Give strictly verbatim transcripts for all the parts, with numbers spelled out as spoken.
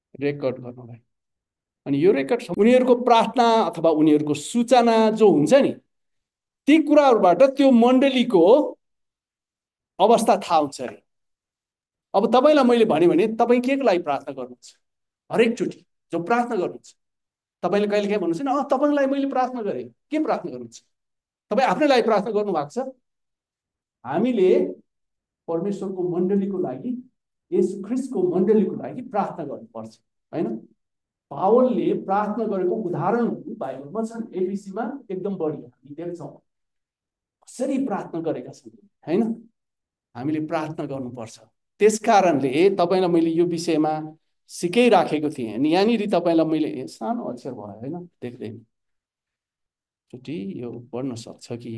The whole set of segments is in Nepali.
रेकर्ड गर्नलाई। अनि यो रेकर्ड उनीहरूको प्रार्थना अथवा उनीहरूको सूचना जो हुन्छ नि, ती कुराहरूबाट त्यो मण्डलीको अवस्था थाहा हुन्छ अरे। अब तपाईँलाई मैले भने भने तपाईँ के को लागि प्रार्थना गर्नुहुन्छ? हरेकचोटि जो प्रार्थना गर्नुहुन्छ, तपाईँले कहिले काहीँ भन्नुहुन्छ नि, अँ तपाईँलाई मैले प्रार्थना गरेँ, के प्रार्थना गर्नुहुन्छ? तपाईँ आफ्नै लागि प्रार्थना गर्नु भएको छ? हामीले परमेश्वरको मण्डलीको लागि, येशू ख्रीष्टको मण्डलीको लागि प्रार्थना गर्नुपर्छ, हैन? पावलले प्रार्थना गरेको उदाहरणहरू बाइबलमा छन्। एबिसीमा एकदम बढी हामी देख्छौँ कसरी प्रार्थना गरेका छन्, हैन? हामीले प्रार्थना गर्नुपर्छ। त्यस कारणले तपाईँलाई मैले यो विषयमा सिकाइराखेको थिएँ। अनि यहाँनिर तपाईँलाई मैले सानो अक्षर भयो, होइन? देख्दैन चोटि यो पढ्न सक्छ कि?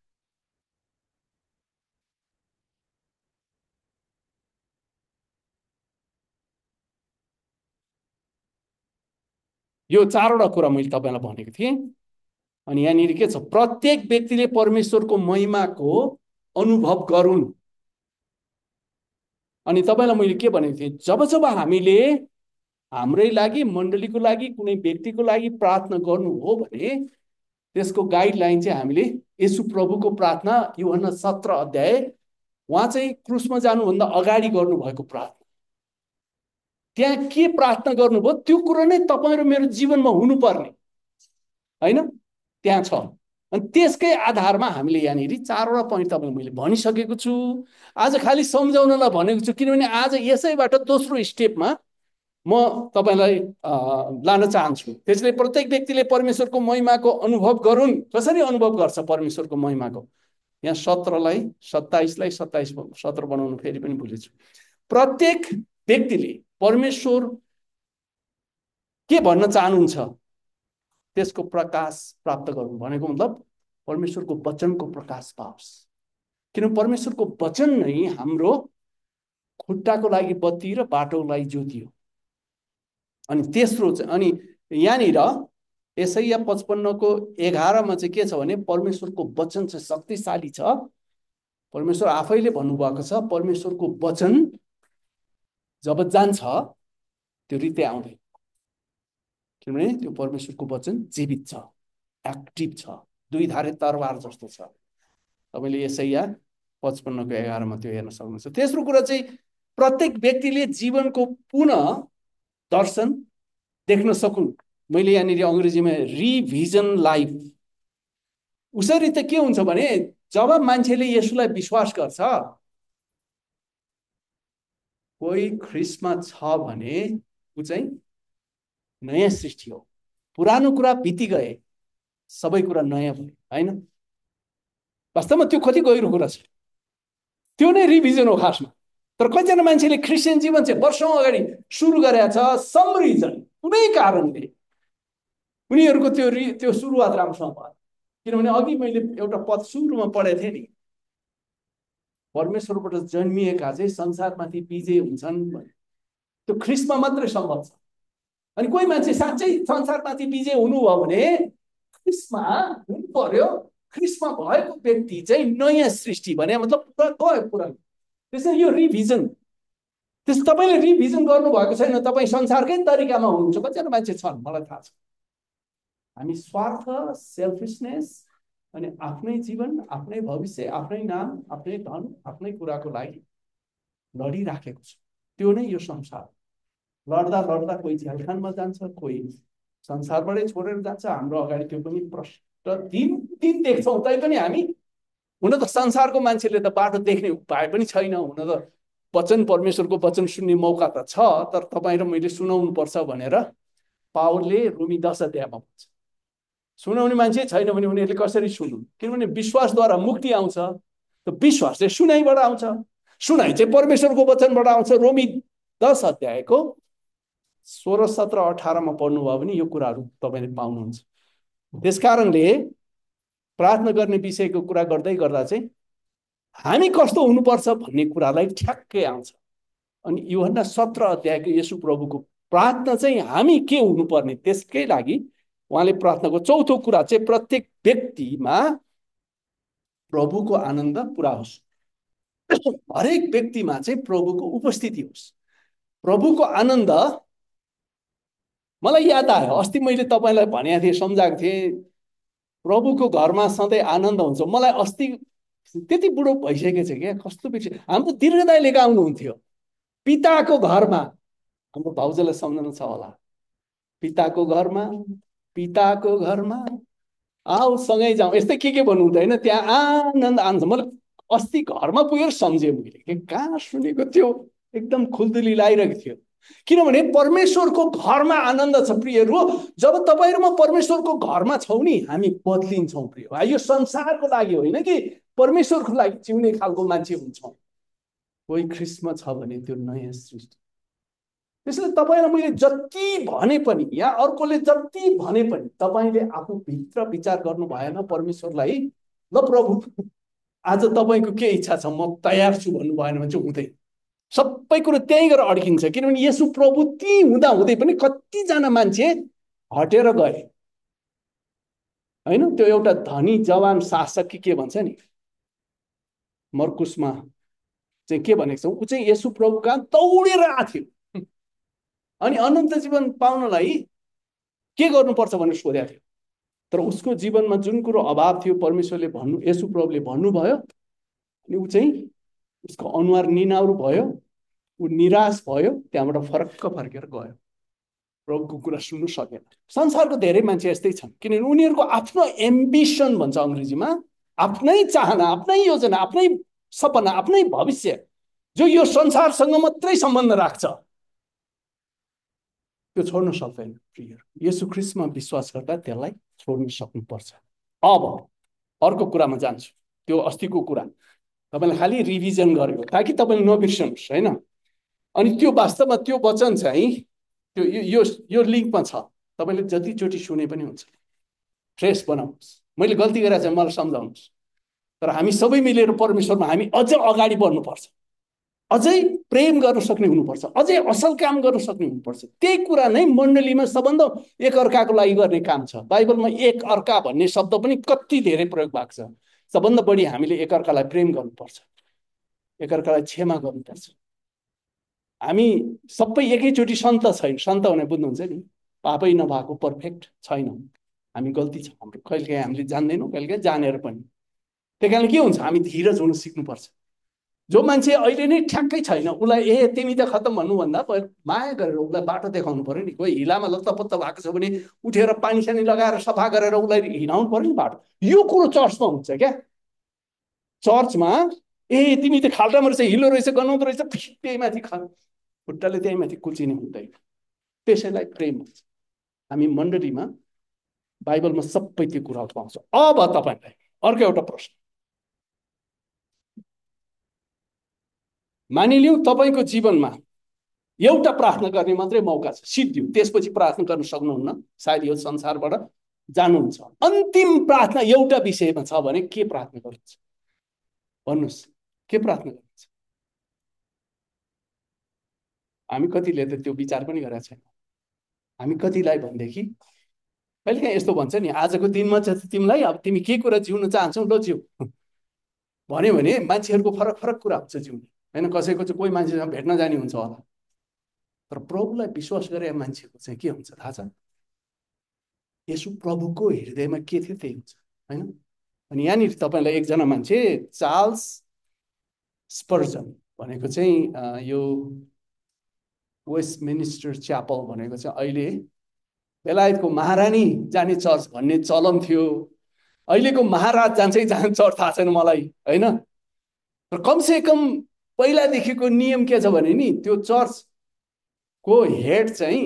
यो चारवटा कुरा मैले तपाईँलाई भनेको थिएँ। अनि यहाँनिर के छ? प्रत्येक व्यक्तिले परमेश्वरको महिमाको अनुभव गरून्। अनि तपाईँलाई मैले के भनेको थिएँ? जब जब हामीले हाम्रै लागि, मण्डलीको लागि, कुनै व्यक्तिको लागि प्रार्थना गर्नु हो भने त्यसको गाइडलाइन चाहिँ हामीले येशू प्रभुको प्रार्थना यूहन्ना सत्र अध्याय, उहाँ चाहिँ क्रुसमा जानुभन्दा अगाडि गर्नुभएको प्रार्थना, त्यहाँ के प्रार्थना गर्नुभयो त्यो कुरो नै तपाईँ र मेरो जीवनमा हुनुपर्ने, होइन? त्यहाँ छ। अनि त्यसकै आधारमा हामीले यहाँनिर चारवटा पोइन्ट तपाईँलाई मैले भनिसकेको छु। आज खालि सम्झाउनलाई भनेको छु, किनभने आज यसैबाट दोस्रो स्टेपमा म तपाईँलाई लान चाहन्छु। त्यसले प्रत्येक व्यक्तिले परमेश्वरको महिमाको अनुभव गरून्। कसरी अनुभव गर्छ परमेश्वरको महिमाको? यहाँ सत्रलाई सत्ताइसलाई सत्ताइस सत्र बनाउनु फेरि पनि भुलेछु। प्रत्येक व्यक्तिले परमेश्वर के भन्न चाहनुहुन्छ त्यसको प्रकाश प्राप्त गर्नु भनेको मतलब परमेश्वरको वचनको प्रकाश पाओस्। किन परमेश्वरको वचन नै हाम्रो खुट्टाको लागि बत्ती र बाटोको लागि ज्योति हो। अनि तेस्रो चाहिँ, अनि यहाँनिर यसैया पचपन्नको एघारमा चाहिँ के छ भने परमेश्वरको वचन चाहिँ शक्तिशाली छ। परमेश्वर आफैले भन्नुभएको छ, परमेश्वरको वचन जब जान्छ त्यो रित्तै आउँदैन, किनभने त्यो परमेश्वरको वचन जीवित छ, एक्टिभ छ, दुई धारे तरवार जस्तो छ। तपाईँले यसैया पचपन्नको एघारमा त्यो हेर्न सक्नुहुन्छ। तेस्रो कुरा चाहिँ प्रत्येक व्यक्तिले जीवनको पुनः दर्शन देख्न सकुन्। मैले यहाँनिर अङ्ग्रेजीमा रिभिजन लाइफ। उसरी त के हुन्छ भने जब मान्छेले यसुलाई विश्वास गर्छ, कोही ख्रिस्टमा छ भने ऊ चाहिँ नयाँ सृष्टि हो। पुरानो कुरा बिति गए, सबै कुरा नयाँ भयो, होइन? वास्तवमा त्यो कति गहिरो कुरा छ। त्यो नै रिभिजन हो खासमा। तर कतिजना मान्छेले क्रिस्चियन जीवन चाहिँ वर्षौँ अगाडि सुरु गरेका छ, सम रिजन, कुनै कारणले उनीहरूको त्यो रि त्यो सुरुवात राम्रोसँग भयो। किनभने अघि मैले एउटा पद सुरुमा पढेको थिएँ नि, परमेश्वरबाट जन्मिएका चाहिँ संसारमाथि विजय हुन्छन् भने त्यो ख्रिस्टमा मात्रै सम्भव छ। अनि कोही मान्छे साँच्चै संसारमाथि विजय हुनुभयो भने ख्रिस्टमा हुनु पर्यो। ख्रिस्टमा भएको व्यक्ति चाहिँ नयाँ सृष्टि भने मतलब पुरा गयो पुरानो। त्यसैले यो रिभिजन, त्यस तपाईँले रिभिजन गर्नुभएको छैन, तपाईँ संसारकै तरिकामा हुनुहुन्छ। कतिजना मान्छे छन् मलाई थाहा छ, हामी स्वार्थ, सेल्फिसनेस अनि आफ्नै जीवन, आफ्नै भविष्य, आफ्नै नाम, आफ्नै धन, आफ्नै कुराको लागि लडिराखेको छ। त्यो नै यो संसार। लड्दा लड्दा कोही झ्यालखानमा जान्छ, कोही संसारबाटै छोडेर जान्छ। हाम्रो अगाडि त्यो पनि प्रष्ट दिन दिन देख्छौँ। तैपनि हामी, हुन त संसारको मान्छेले त बाटो देख्ने उपाय पनि छैन। हुन त वचन, परमेश्वरको वचन सुन्ने मौका त छ, तर तपाईँ र मैले सुनाउनु पर्छ भनेर पावलले रोमी दस अध्यायमा भन्छ। सुनाउने मान्छे छैन भने उनीहरूले कसरी सुन्नु? किनभने विश्वासद्वारा मुक्ति आउँछ। त विश्वास चाहिँ सुनाइबाट आउँछ, सुनाइ चाहिँ परमेश्वरको वचनबाट आउँछ। रोमी दस अध्यायको सोह्र सत्र अठारमा पढ्नुभयो भने यो कुराहरू तपाईँले पाउनुहुन्छ। त्यस कारणले प्रार्थना गर्ने विषयको कुरा गर्दै गर्दा चाहिँ हामी कस्तो हुनुपर्छ भन्ने कुरालाई ठ्याक्कै आउँछ। अनि यूहन्ना सत्र अध्यायको येशू प्रभुको प्रार्थना चाहिँ हामी के हुनुपर्ने, त्यसकै लागि उहाँले प्रार्थनाको चौथो कुरा चाहिँ प्रत्येक व्यक्तिमा प्रभुको आनन्द पुरा होस्। हरेक व्यक्तिमा चाहिँ प्रभुको उपस्थिति होस्। प्रभुको आनन्द मलाई याद आयो, अस्ति मैले तपाईँलाई भनेको थिएँ, सम्झाएको थिएँ, प्रभुको घरमा सधैँ आनन्द हुन्छ। मलाई अस्ति त्यति बुढो भइसकेको छ क्या, कस्तो बिर्स। हाम्रो दीर्घदाय लिएर आउनुहुन्थ्यो, पिताको घरमा, हाम्रो भाउजूलाई सम्झना छ होला, पिताको घरमा, पिताको घरमा आऊ सँगै जाउँ, यस्तै के के भन्नु हुँदैन, त्यहाँ आनन्द आउँछ। मलाई अस्ति घरमा पुगेर सम्झेँ मैले, के कहाँ सुनेको थियो, एकदम खुल्दुली लागिरहेको थियो। किनभने परमेश्वरको घरमा आनन्द छ प्रियहरू। जब तपाईँहरूमा परमेश्वरको घरमा छौँ नि, हामी बदलिन्छौँ प्रिय। यो संसारको लागि होइन कि परमेश्वरको लागि जिउने खालको मान्छे हुन्छौँ। कोही ख्रिस्टमा छ भने त्यो नयाँ सृष्टि। त्यसैले तपाईँलाई मैले जति भने पनि, या अर्कोले जति भने पनि, तपाईँले आफू भित्र विचार गर्नु भएन परमेश्वरलाई, ल प्रभु आज तपाईँको के इच्छा छ, म तयार छु भन्नु भएन भने चाहिँ हुँदैन। सबै कुरो त्यहीँ गएर अड्किन्छ। किनभने यसु प्रभु ती हुँदा हुँदै पनि कतिजना मान्छे हटेर गए होइन। त्यो एउटा धनी जवान शासक कि के भन्छ नि, मर्कुसमा चाहिँ के भनेको छ, ऊ चाहिँ यसु प्रभु कहाँ दौडेर आएको थियो अनि अनन्त जीवन पाउनलाई के गर्नुपर्छ भनेर सोधेको थियो। तर उसको जीवनमा जुन कुरो अभाव थियो, परमेश्वरले भन्नु, यसु प्रभुले भन्नुभयो अनि ऊ चाहिँ, उसको अनुहार निनाउरो भयो, ऊ निराश भयो, त्यहाँबाट फरक्क फर्केर गयो, प्रभुको कुरा सुन्नु सकेन। संसारको धेरै मान्छे यस्तै छन्, किनभने उनीहरूको आफ्नो एम्बिसन भन्छ अङ्ग्रेजीमा, आफ्नै चाहना, आफ्नै योजना, आफ्नै सपना, आफ्नै भविष्य, जो यो संसारसँग मात्रै सम्बन्ध राख्छ, त्यो छोड्न सक्दैन प्रिय। येशू ख्रीष्टमा विश्वास गर्दा त्यसलाई छोड्न सक्नुपर्छ। अब अर्को कुरामा जान्छु, त्यो अस्तिको कुरा तपाईँलाई खालि रिभिजन गरेको ताकि तपाईँले नबिर्सनुहोस् होइन। अनि त्यो वास्तवमा त्यो वचन चाहिँ त्यो यो यो लिङ्कमा छ, तपाईँले जतिचोटि सुने पनि हुन्छ। फ्रेस बनाउनुहोस्, मैले गल्ती गरेर चाहिँ मलाई सम्झाउनुहोस्। तर हामी सबै मिलेर परमेश्वरमा हामी अझ अगाडि बढ्नुपर्छ, अझै प्रेम गर्न सक्ने हुनुपर्छ, अझै असल काम गर्न सक्ने हुनुपर्छ। त्यही कुरा नै मण्डलीमा सबभन्दा एकअर्काको लागि गर्ने काम छ। बाइबलमा एक अर्का भन्ने शब्द पनि कति धेरै प्रयोग भएको छ। सबभन्दा बढी हामीले एकअर्कालाई प्रेम गर्नुपर्छ, एकअर्कालाई क्षमा गर्नुपर्छ। हामी सबै एकैचोटि सन्त छैन, सन्त भने बुझ्नुहुन्छ नि, पापै नभएको पर्फेक्ट छैनौँ, हामी गल्ती छ हाम्रो, कहिलेकाहीँ हामीले जान्दैनौँ, कहिलेकाहीँ जानेर पनि। त्यही कारण के हुन्छ, हामी धीरज हुन सिक्नुपर्छ। जो मान्छे अहिले नै ठ्याक्कै छैन, उसलाई ए तिमी त खत्तम भन्नुभन्दा माया गरेर उसलाई बाटो देखाउनु पर्यो नि। कोही हिलामा लत्तपत्त भएको छ भने उठेर पानी सानी लगाएर सफा गरेर उसलाई हिँडाउनु पर्यो नि बाटो। यो कुरो चर्चमा हुन्छ क्या। चर्चमा ए तिमी त खाल्टामा रहेछ, हिलो रहेछ, गनाउँदो रहेछ, त्यही माथि खा खुट्टाले त्यही माथि कुचिने हुँदैन। त्यसैलाई प्रेम हुन्छ। हामी मण्डलीमा बाइबलमा सबै त्यो कुराहरू पाउँछ। अब तपाईँलाई अर्को एउटा प्रश्न, मानिलिउँ तपाईँको जीवनमा एउटा प्रार्थना गर्ने मात्रै मौका छ, सिद्धियो, त्यसपछि प्रार्थना गर्न सक्नुहुन्न, सायद यो संसारबाट जानुहुन्छ। अन्तिम प्रार्थना एउटा विषयमा छ भने के प्रार्थना गर्नुहुन्छ? भन्नुहोस्, के प्रार्थना गर्नुहुन्छ? हामी कतिले त त्यो विचार पनि गरेका छैनौँ। हामी कतिलाई भनेदेखि कहिलेकाहीँ यस्तो भन्छ नि, आजको दिनमा चाहिँ तिमीलाई अब तिमी के कुरा जिउन चाहन्छौ ल जिउ भन्यो भने मान्छेहरूको फरक फरक कुरा हुन्छ जिउने होइन। कसैको चाहिँ कोही मान्छेसँग भेट्न जाने हुन्छ होला, तर प्रभुलाई विश्वास गरे मान्छेको चाहिँ के हुन्छ थाहा छ? यसो प्रभुको हृदयमा के थियो त्यही हुन्छ होइन। अनि यहाँनिर तपाईँलाई एकजना मान्छे चार्ल्स स्पर्जन भनेको चाहिँ यो वेस्टमिनिस्टर च्यापल भनेको चाहिँ अहिले बेलायतको महारानी जाने चर्च भन्ने चलन थियो। अहिलेको महाराज जान्छै जाने चर्च थाहा छैन मलाई होइन। तर कमसे कम पहिलादेखिको नियम के छ भने नि, त्यो चर्चको हेड चाहिँ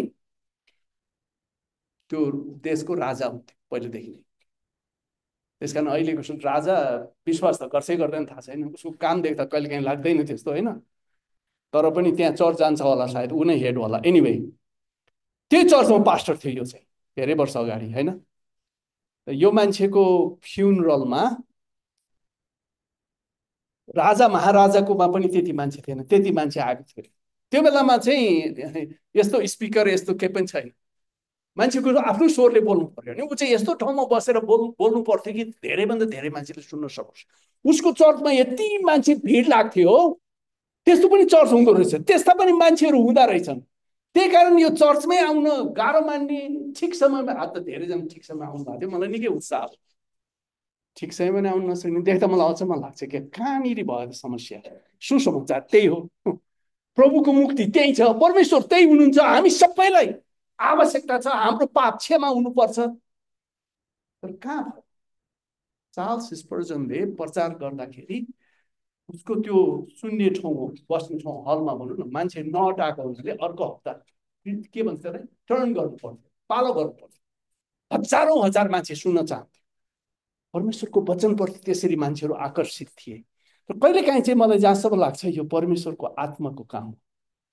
त्यो देशको राजा हुन्थ्यो पहिलेदेखि नै। त्यस कारण अहिलेको राजा विश्वास त गर्छै गर्दैन थाहा छैन, उसको काम देख्दा कहिले काहीँ लाग्दैन त्यस्तो होइन। तर पनि त्यहाँ चर्च जान्छ होला, सायद ऊ नै हेड होला। एनिवे त्यही चर्चमा पास्टर थियो यो चाहिँ धेरै वर्ष अगाडि होइन। यो मान्छेको फ्युनरलमा राजा महाराजाकोमा पनि त्यति मान्छे थिएन, त्यति मान्छे आएको थियो। त्यो बेलामा चाहिँ यस्तो स्पिकर यस्तो केही पनि छैन, मान्छेको आफ्नो स्वरले बोल्नु पर्यो नि। ऊ चाहिँ यस्तो ठाउँमा बसेर बोल बोल्नु पर्थ्यो कि धेरैभन्दा धेरै मान्छेले सुन्न सकोस्। उसको चर्चमा यति मान्छे भिड लाग्थ्यो, त्यस्तो पनि चर्च हुँदो रहेछ, त्यस्ता पनि मान्छेहरू हुँदा रहेछन्। त्यही कारण यो चर्चमै आउन गाह्रो मान्ने, ठिक समयमा आज त धेरैजना ठिक समयमा आउनु भएको थियो, मलाई निकै उत्साह हो। ठिक समयमा नै आउनु नसक्ने देख्दा मलाई अचम्म लाग्छ कि कहाँनिर भयो समस्या। सुसमाचार त्यही हो, प्रभुको मुक्ति त्यही छ, परमेश्वर त्यही हुनुहुन्छ। हामी सबैलाई आवश्यकता छ, हाम्रो पाप क्षमा हुनुपर्छ। तर कहाँ भयो? चार्ल्स स्पर्जनले प्रचार गर्दाखेरि उसको त्यो सुन्ने ठाउँ, बस्ने ठाउँ, हलमा भनौँ न, मान्छे नअटाएको हुनाले अर्को हप्ता के भन्छ अरे टर्न गर्नु पर्थ्यो, पालो गर्नु पर्थ्यो। हजारौँ हजार मान्छे सुन्न चाहन्थे परमेश्वरको वचनप्रति, त्यसरी मान्छेहरू आकर्षित थिए। र कहिलेकाहीँ चाहिँ मलाई जहाँसम्म लाग्छ यो परमेश्वरको आत्माको काम हो।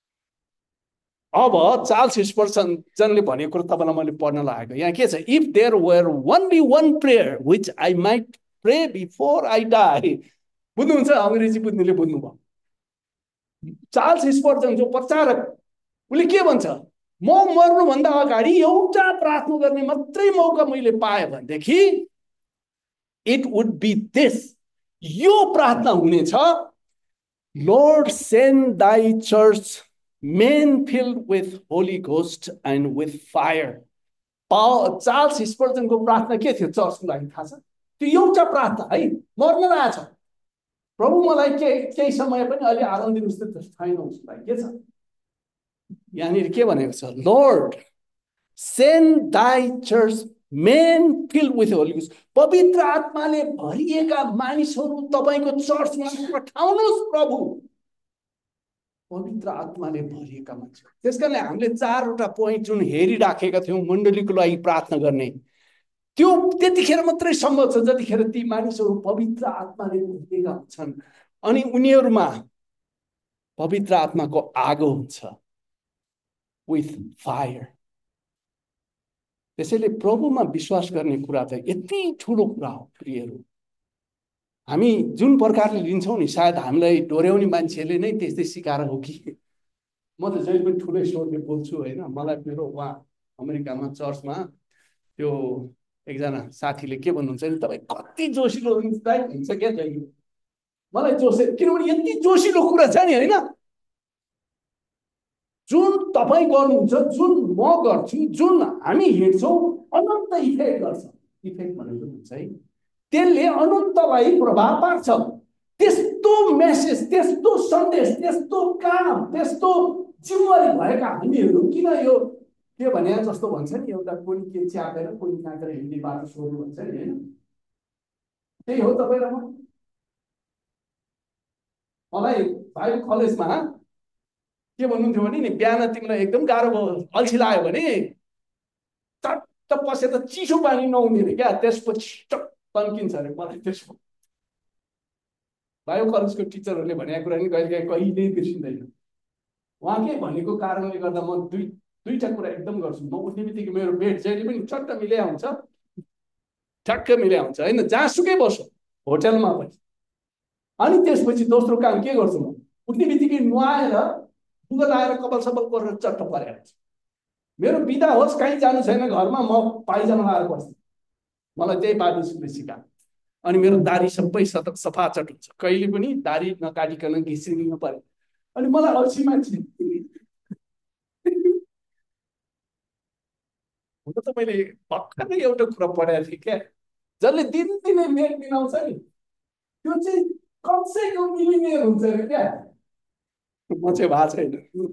अब चार्ल्स स्पर्जनले भनेको कुरो तपाईँलाई मैले पढ्न लागेको, यहाँ के छ, if there were only one prayer which I might pray before I die. बुझ्नुहुन्छ? अङ्ग्रेजी बुझ्नेले बुझ्नुभयो। चार्ल्स स्पर्जन जो प्रचारक, उसले के भन्छ, म मर्नुभन्दा अगाडि एउटा प्रार्थना गर्ने मात्रै मौका मैले पाएँ भनेदेखि इट वुड बी दिस, यो प्रार्थना हुनेछ, Lord send thy church men filled with Holy Ghost and with fire. पाव चार्ल्स स्पर्जनको प्रार्थना के थियो चर्चको लागि थाहा छ? त्यो एउटा प्रार्थना है, मर्न लागेछ, प्रभु मलाई के केही समय पनि अलि आराम दिनुहोस् त छैन उसलाई, के छ यहाँनिर के भनेको छ, Lord send thy church men filled with Holy Ghost, पवित्र आत्माले भरिएका मानिसहरू तपाईको चर्चमा पठाउनुहोस् प्रभु। पवित्र आत्माले भरिएका मान्छे। त्यसकारणले हामीले चारवटा पोइन्ट जुन हेरिराखेका थियौँ मण्डलीको लागि प्रार्थना गर्ने, त्यो त्यतिखेर मात्रै सम्भव छ जतिखेर ती मानिसहरू पवित्र आत्माले भरिएका हुन्छन् अनि उनीहरूमा पवित्र आत्माको आगो हुन्छ, विथ फायर। त्यसैले प्रभुमा विश्वास गर्ने कुरा त यति ठुलो कुरा हो प्रियहरू। हामी जुन प्रकारले लिन्छौँ नि, सायद हामीलाई डोर्याउने मान्छेले नै त्यस्तै सिकाएर हो कि। म त जहिले पनि ठुलै स्वरले बोल्छु होइन। मलाई मेरो उहाँ अमेरिकामा चर्चमा त्यो एकजना साथीले के भन्नुहुन्छ नि, तपाईँ कति जोसिलो हुन्छ क्या जहिले। मलाई जोसे, किनभने यति जोसिलो कुरा छ नि होइन, जुन तपाईँ गर्नुहुन्छ, जुन म गर्छु, जुन हामी हिँड्छौँ, अनन्त इफेक्ट गर्छ। इफेक्ट भनेको हुन्छ है, त्यसले अनन्तलाई प्रभाव पार्छ। त्यस्तो मेसेज, त्यस्तो सन्देश, त्यस्तो काम, त्यस्तो जिम्मेवारी भएका हामीहरू किन यो के भने जस्तो भन्छ नि, एउटा कोही के च्यापेर कोही काटेर हिँड्ने बाटो सोध्नु भन्छ नि होइन, त्यही हो तपाईँ र म। मलाई भाइ कलेजमा के भन्नुहुन्थ्यो भने नि, बिहान तिमीलाई एकदम गाह्रो भयो, अल्छी लाग्यो भने चट्ट पसेर चिसो पानी नहुने क्या, त्यसपछि तन्किन्छ अरे। मलाई त्यसको बायो कलेजको टिचरहरूले भनेको कुरा नि कहिले काहीँ कहिल्यै बिर्सिँदैन। उहाँकै भनेको कारणले गर्दा म दुई दुईवटा कुरा एकदम गर्छु। म उठ्ने बित्तिकै मेरो बेड जहिले पनि चट्ट मिल्या हुन्छ, ठ्याक्क मिल्या हुन्छ होइन, जहाँसुकै बसो, होटलमा पनि। अनि त्यसपछि दोस्रो काम के गर्छु, म उठ्ने बित्तिकै नुहाएर लुगा लगाएर कपाल सपाल गरेर चट्ट परेर हुन्छ। मेरो बिदा होस्, कहीँ जानु छैन, घरमा म पाइजामा लगाएर बस्छु। मलाई त्यही बाबुले सिकायो। अनि मेरो दारी सबै सतक सफाचट हुन्छ, कहिले पनि दारी नकाटिकन घिस्रिनु पर्यो। अनि मलाई अल्छी मान्छे हुन त मैले भर्खरै एउटा कुरा पढाएको थिएँ क्या, जसले दिनदिनै मेल मिलाउँछ नि त्यो चाहिँ कमसेकम मिलिनियर हुन्छ अरे क्या। म चाहिँ भएको छैन।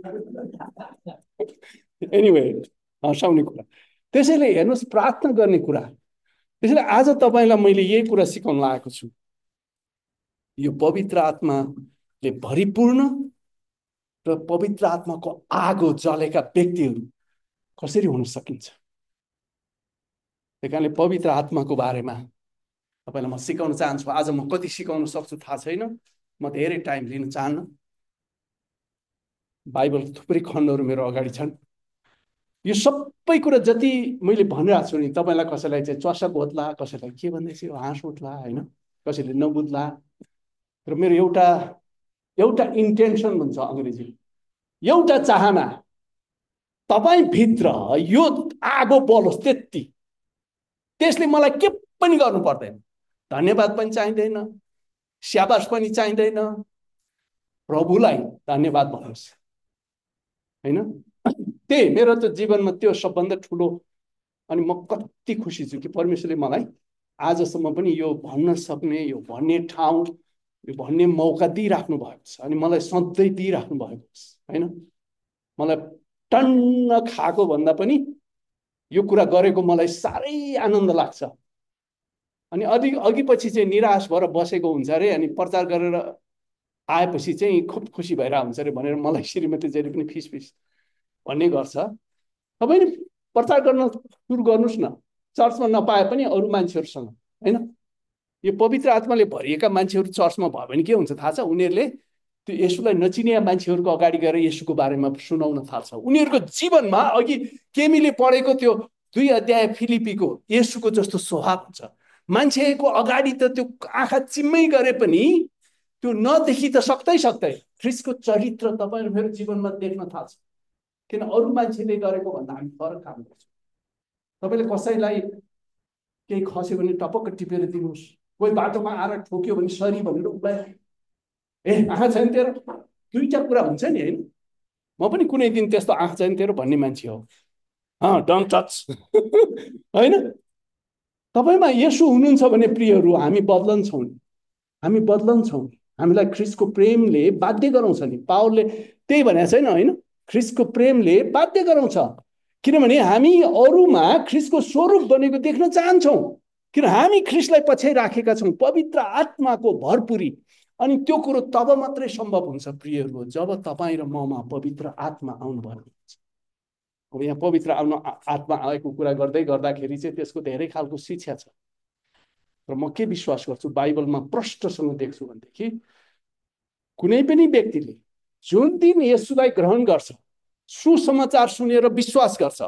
एनिवे, हँसाउने कुरा। त्यसैले हेर्नुहोस्, प्रार्थना गर्ने कुरा। त्यसैले आज तपाईँलाई मैले यही कुरा सिकाउन लागेको छु, यो पवित्र आत्माले भरिपूर्ण र पवित्र आत्माको आगो जलेका व्यक्तिहरू कसरी हुन सकिन्छ। त्यही कारणले पवित्र आत्माको बारेमा तपाईँलाई म सिकाउन चाहन्छु। आज म कति सिकाउन सक्छु थाहा छैन, म धेरै टाइम लिन चाहन्न। बाइबल थुप्रै खण्डहरू मेरो अगाडि छन्। यो सबै कुरा जति मैले भनिरहेको छु नि, तपाईँलाई कसैलाई चाहिँ चसक होत्ला, कसैलाई के भन्दैछ हाँस उठ्ला होइन, कसैले नबुझ्ला। र मेरो एउटा एउटा इन्टेन्सन भन्छ अङ्ग्रेजी, एउटा चाहना, तपाईँभित्र यो आगो बलोस् त्यति। त्यसले मलाई के पनि गर्नु पर्दैन, धन्यवाद पनि चाहिँदैन, स्याबास पनि चाहिँदैन, प्रभुलाई धन्यवाद भन्नुहोस् होइन। त्यही मेरो त जीवनमा त्यो सबभन्दा ठुलो। अनि म कति खुसी छु कि परमेश्वरले मलाई आजसम्म पनि यो भन्न सक्ने, यो भन्ने ठाउँ, यो भन्ने मौका दिइराख्नु भएको छ। अनि मलाई सधैँ दिइराख्नु भएको छ होइन। मलाई टन्न खाएको भन्दा पनि यो कुरा गरेको मलाई साह्रै आनन्द लाग्छ। अनि अघि अघि पछि चाहिँ निराश भएर बसेको हुन्छ अरे, अनि प्रचार गरेर आएपछि चाहिँ खुब खुसी भएर हुन्छ अरे भनेर मलाई श्रीमती जहिले पनि फिस फिस भन्ने गर्छ। तपाईँ प्रचार गर्न सुरु गर्नुहोस् न, चर्चमा नपाए पनि अरू मान्छेहरूसँग होइन। यो पवित्र आत्माले भरिएका मान्छेहरू चर्चमा भयो भने के हुन्छ थाहा छ? उनीहरूले त्यो येशूलाई नचिनिया मान्छेहरूको अगाडि गएर येशूको बारेमा सुनाउन थाल्छ। उनीहरूको जीवनमा अघि केमीले पढेको त्यो दुई अध्याय फिलिपीको येशूको जस्तो स्वभाव हुन्छ। मान्छेको अगाडि त त्यो आँखा चिम्मै गरे पनि त्यो नदेखि त सक्दै सक्दै ख्रिस्टको चरित्र तपाईँ मेरो जीवनमा देख्न थाल्छ। किन अरू मान्छेले गरेको भन्दा हामी फरक काम गर्छौँ। तपाईँले कसैलाई केही खस्यो भने टपक्क टिपेर दिनुहोस्। कोही बाटोमा आएर ठोक्यो भने सरी भनेर उभ्याए, ए आँखा छैन तेरो, दुईवटा कुरा हुन्छ नि होइन। म पनि कुनै दिन त्यस्तो आँखा छैन तेरो भन्ने मान्छे हो, अँ डोन्ट टच होइन। तपाईँमा येशू हुनुहुन्छ भने प्रियहरू हामी बदलन्छौँ, हामी बदलन्छौँ। हामीलाई ख्रिस्टको प्रेमले बाध्य गराउँछ नि। पावलले त्यही भनेको छैन होइन, ख्रिस्टको प्रेमले बाध्य गराउँछ। किनभने हामी अरूमा ख्रिस्टको स्वरूप बनेको देख्न चाहन्छौँ, किन हामी ख्रिस्टलाई पछ्याइ राखेका छौँ, पवित्र आत्माको भरपुरी। अनि त्यो कुरो तब मात्रै सम्भव हुन्छ प्रियहरू जब तपाईँ र ममा पवित्र आत्मा आउनुभएको हुन्छ। अब यहाँ पवित्र आउनु आत्मा आएको कुरा गर्दै गर्दाखेरि चाहिँ त्यसको धेरै खालको शिक्षा छ। र म के विश्वास गर्छु, बाइबलमा प्रष्टसँग देख्छु भनेदेखि कुनै पनि व्यक्तिले जुन दिन येशूलाई ग्रहण गर्छ, सुसमाचार सुनेर विश्वास गर्छ,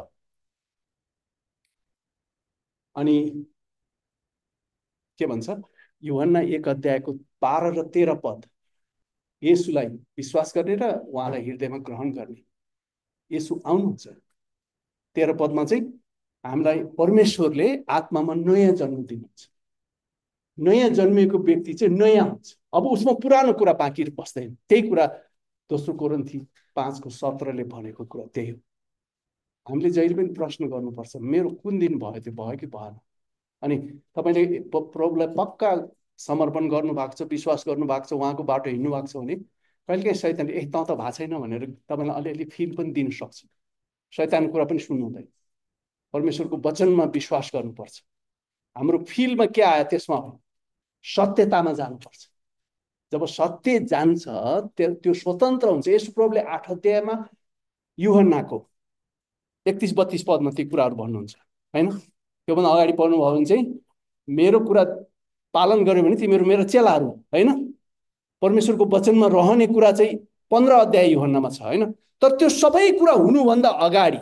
अनि के भन्छ यूहन्ना एक अध्यायको बाह्र र तेह्र पद, येशूलाई विश्वास गर्ने र उहाँलाई हृदयमा ग्रहण गर्ने, येशू आउनुहुन्छ। तेह्र पदमा चाहिँ हामीलाई परमेश्वरले आत्मामा नयाँ जन्म दिनुहुन्छ। नयाँ जन्मिएको व्यक्ति चाहिँ नयाँ हुन्छ। अब उसमा पुरानो कुरा बाँकी बस्दैन। त्यही कुरा दोस्रो कोरिन्थी पाँचको सत्रले भनेको कुरा त्यही हो। हामीले जहिले पनि प्रश्न गर्नुपर्छ, मेरो कुन दिन भयो, त्यो भयो कि भएन। अनि तपाईँले प्रभुलाई पक्का समर्पण गर्नुभएको छ, विश्वास गर्नुभएको छ, उहाँको बाटो हिँड्नु भएको छ भने कहिलेकाहीँ शैतानले ए त त भएको छैन भनेर तपाईँलाई अलिअलि फिल पनि दिन सक्छ। शैतानको कुरा पनि सुन्नु हुँदैन। परमेश्वरको वचनमा विश्वास गर्नुपर्छ। हाम्रो फिलमा के आयो त्यसमा सत्यतामा जानुपर्छ। जब सत्य जान्छ त्यो स्वतन्त्र हुन्छ। यसो प्रभुले आठ अध्यायमा यूहन्नाको एकतिस बत्तिस पदमा ती कुराहरू भन्नुहुन्छ होइन। त्योभन्दा अगाडि पढ्नुभयो भने चाहिँ मेरो कुरा पालन गर्यो भने तिमीहरू मेरो चेलाहरू होइन। परमेश्वरको वचनमा रहने कुरा चाहिँ पन्ध्र अध्याय यूहन्नामा छ होइन। तर त्यो सबै कुरा हुनुभन्दा अगाडि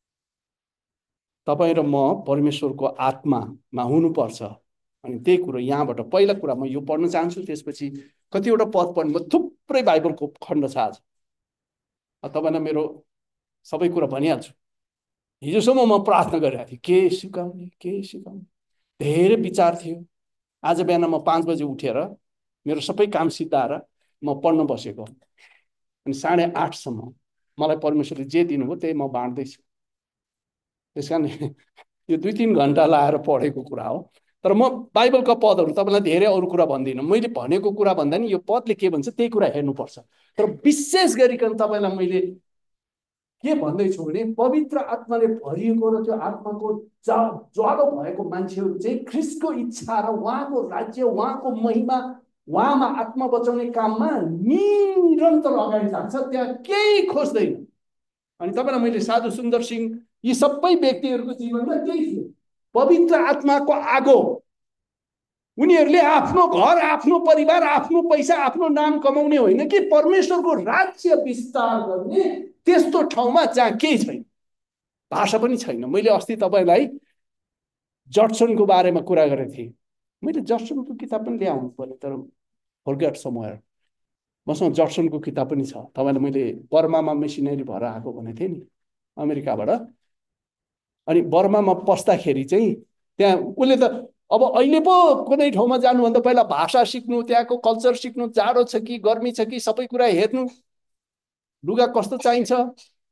तपाईँ र म परमेश्वरको आत्मामा हुनुपर्छ। अनि त्यही कुरो यहाँबाट पहिला कुरा म यो पढ्न चाहन्छु, त्यसपछि कतिवटा पद पढ्नु, म थुप्रै बाइबलको खण्ड छ आज, तपाईँलाई मेरो सबै कुरा भनिहाल्छु। हिजोसम्म म प्रार्थना गरिरहेको थिएँ, के सिकाउने के सिकाउने धेरै विचार थियो। आज बिहान म पाँच बजे उठेर मेरो सबै काम सिद्धाएर म पढ्न बसेको। अनि साढे आठसम्म मलाई परमेश्वरले जे दिनुभयो त्यही म बाँड्दैछु। त्यस कारण यो दुई तिन घन्टा लाएर पढेको कुरा हो। तर म बाइबलका पदहरू तपाईँलाई धेरै अरू कुरा भन्दिनँ। मैले भनेको कुरा भन्दा नि यो पदले के भन्छ त्यही कुरा हेर्नुपर्छ। तर विशेष गरिकन तपाईँलाई मैले के भन्दैछु भने पवित्र आत्माले भरिएको र त्यो आत्माको ज्वालो भएको मान्छेहरू चाहिँ ख्रिस्टको इच्छा र उहाँको राज्य, उहाँको महिमा, उहाँमा आत्मा बचाउने काममा निरन्तर अगाडि जान्छ। त्यहाँ केही खोज्दैन। अनि तपाईँलाई मैले साधु सुन्दर सिंह यी सबै व्यक्तिहरूको जीवनमा केही थियो, पवित्र आत्माको आगो। उनीहरूले आफ्नो घर, आफ्नो परिवार, आफ्नो पैसा, आफ्नो नाम कमाउने होइन कि परमेश्वरको राज्य विस्तार गर्ने त्यस्तो ठाउँमा जहाँ केही छैन, भाषा पनि छैन। मैले अस्ति तपाईँलाई जर्सनको बारेमा कुरा गरेको थिएँ। मैले जर्सनको किताब पनि ल्याउनु पर्ने, तर फर्गेट समवेयर। मसँग जर्सनको किताब पनि छ। तपाईँलाई मैले बर्मामा मिसनरी भएर आएको भनेको थिएँ नि अमेरिकाबाट। अनि बर्मामा पस्दाखेरि चाहिँ त्यहाँ उसले त अब अहिले पो कुनै ठाउँमा जानुभन्दा पहिला भाषा सिक्नु, त्यहाँको कल्चर सिक्नु, जाडो छ कि गर्मी छ कि सबै कुरा हेर्नु, लुगा कस्तो चाहिन्छ,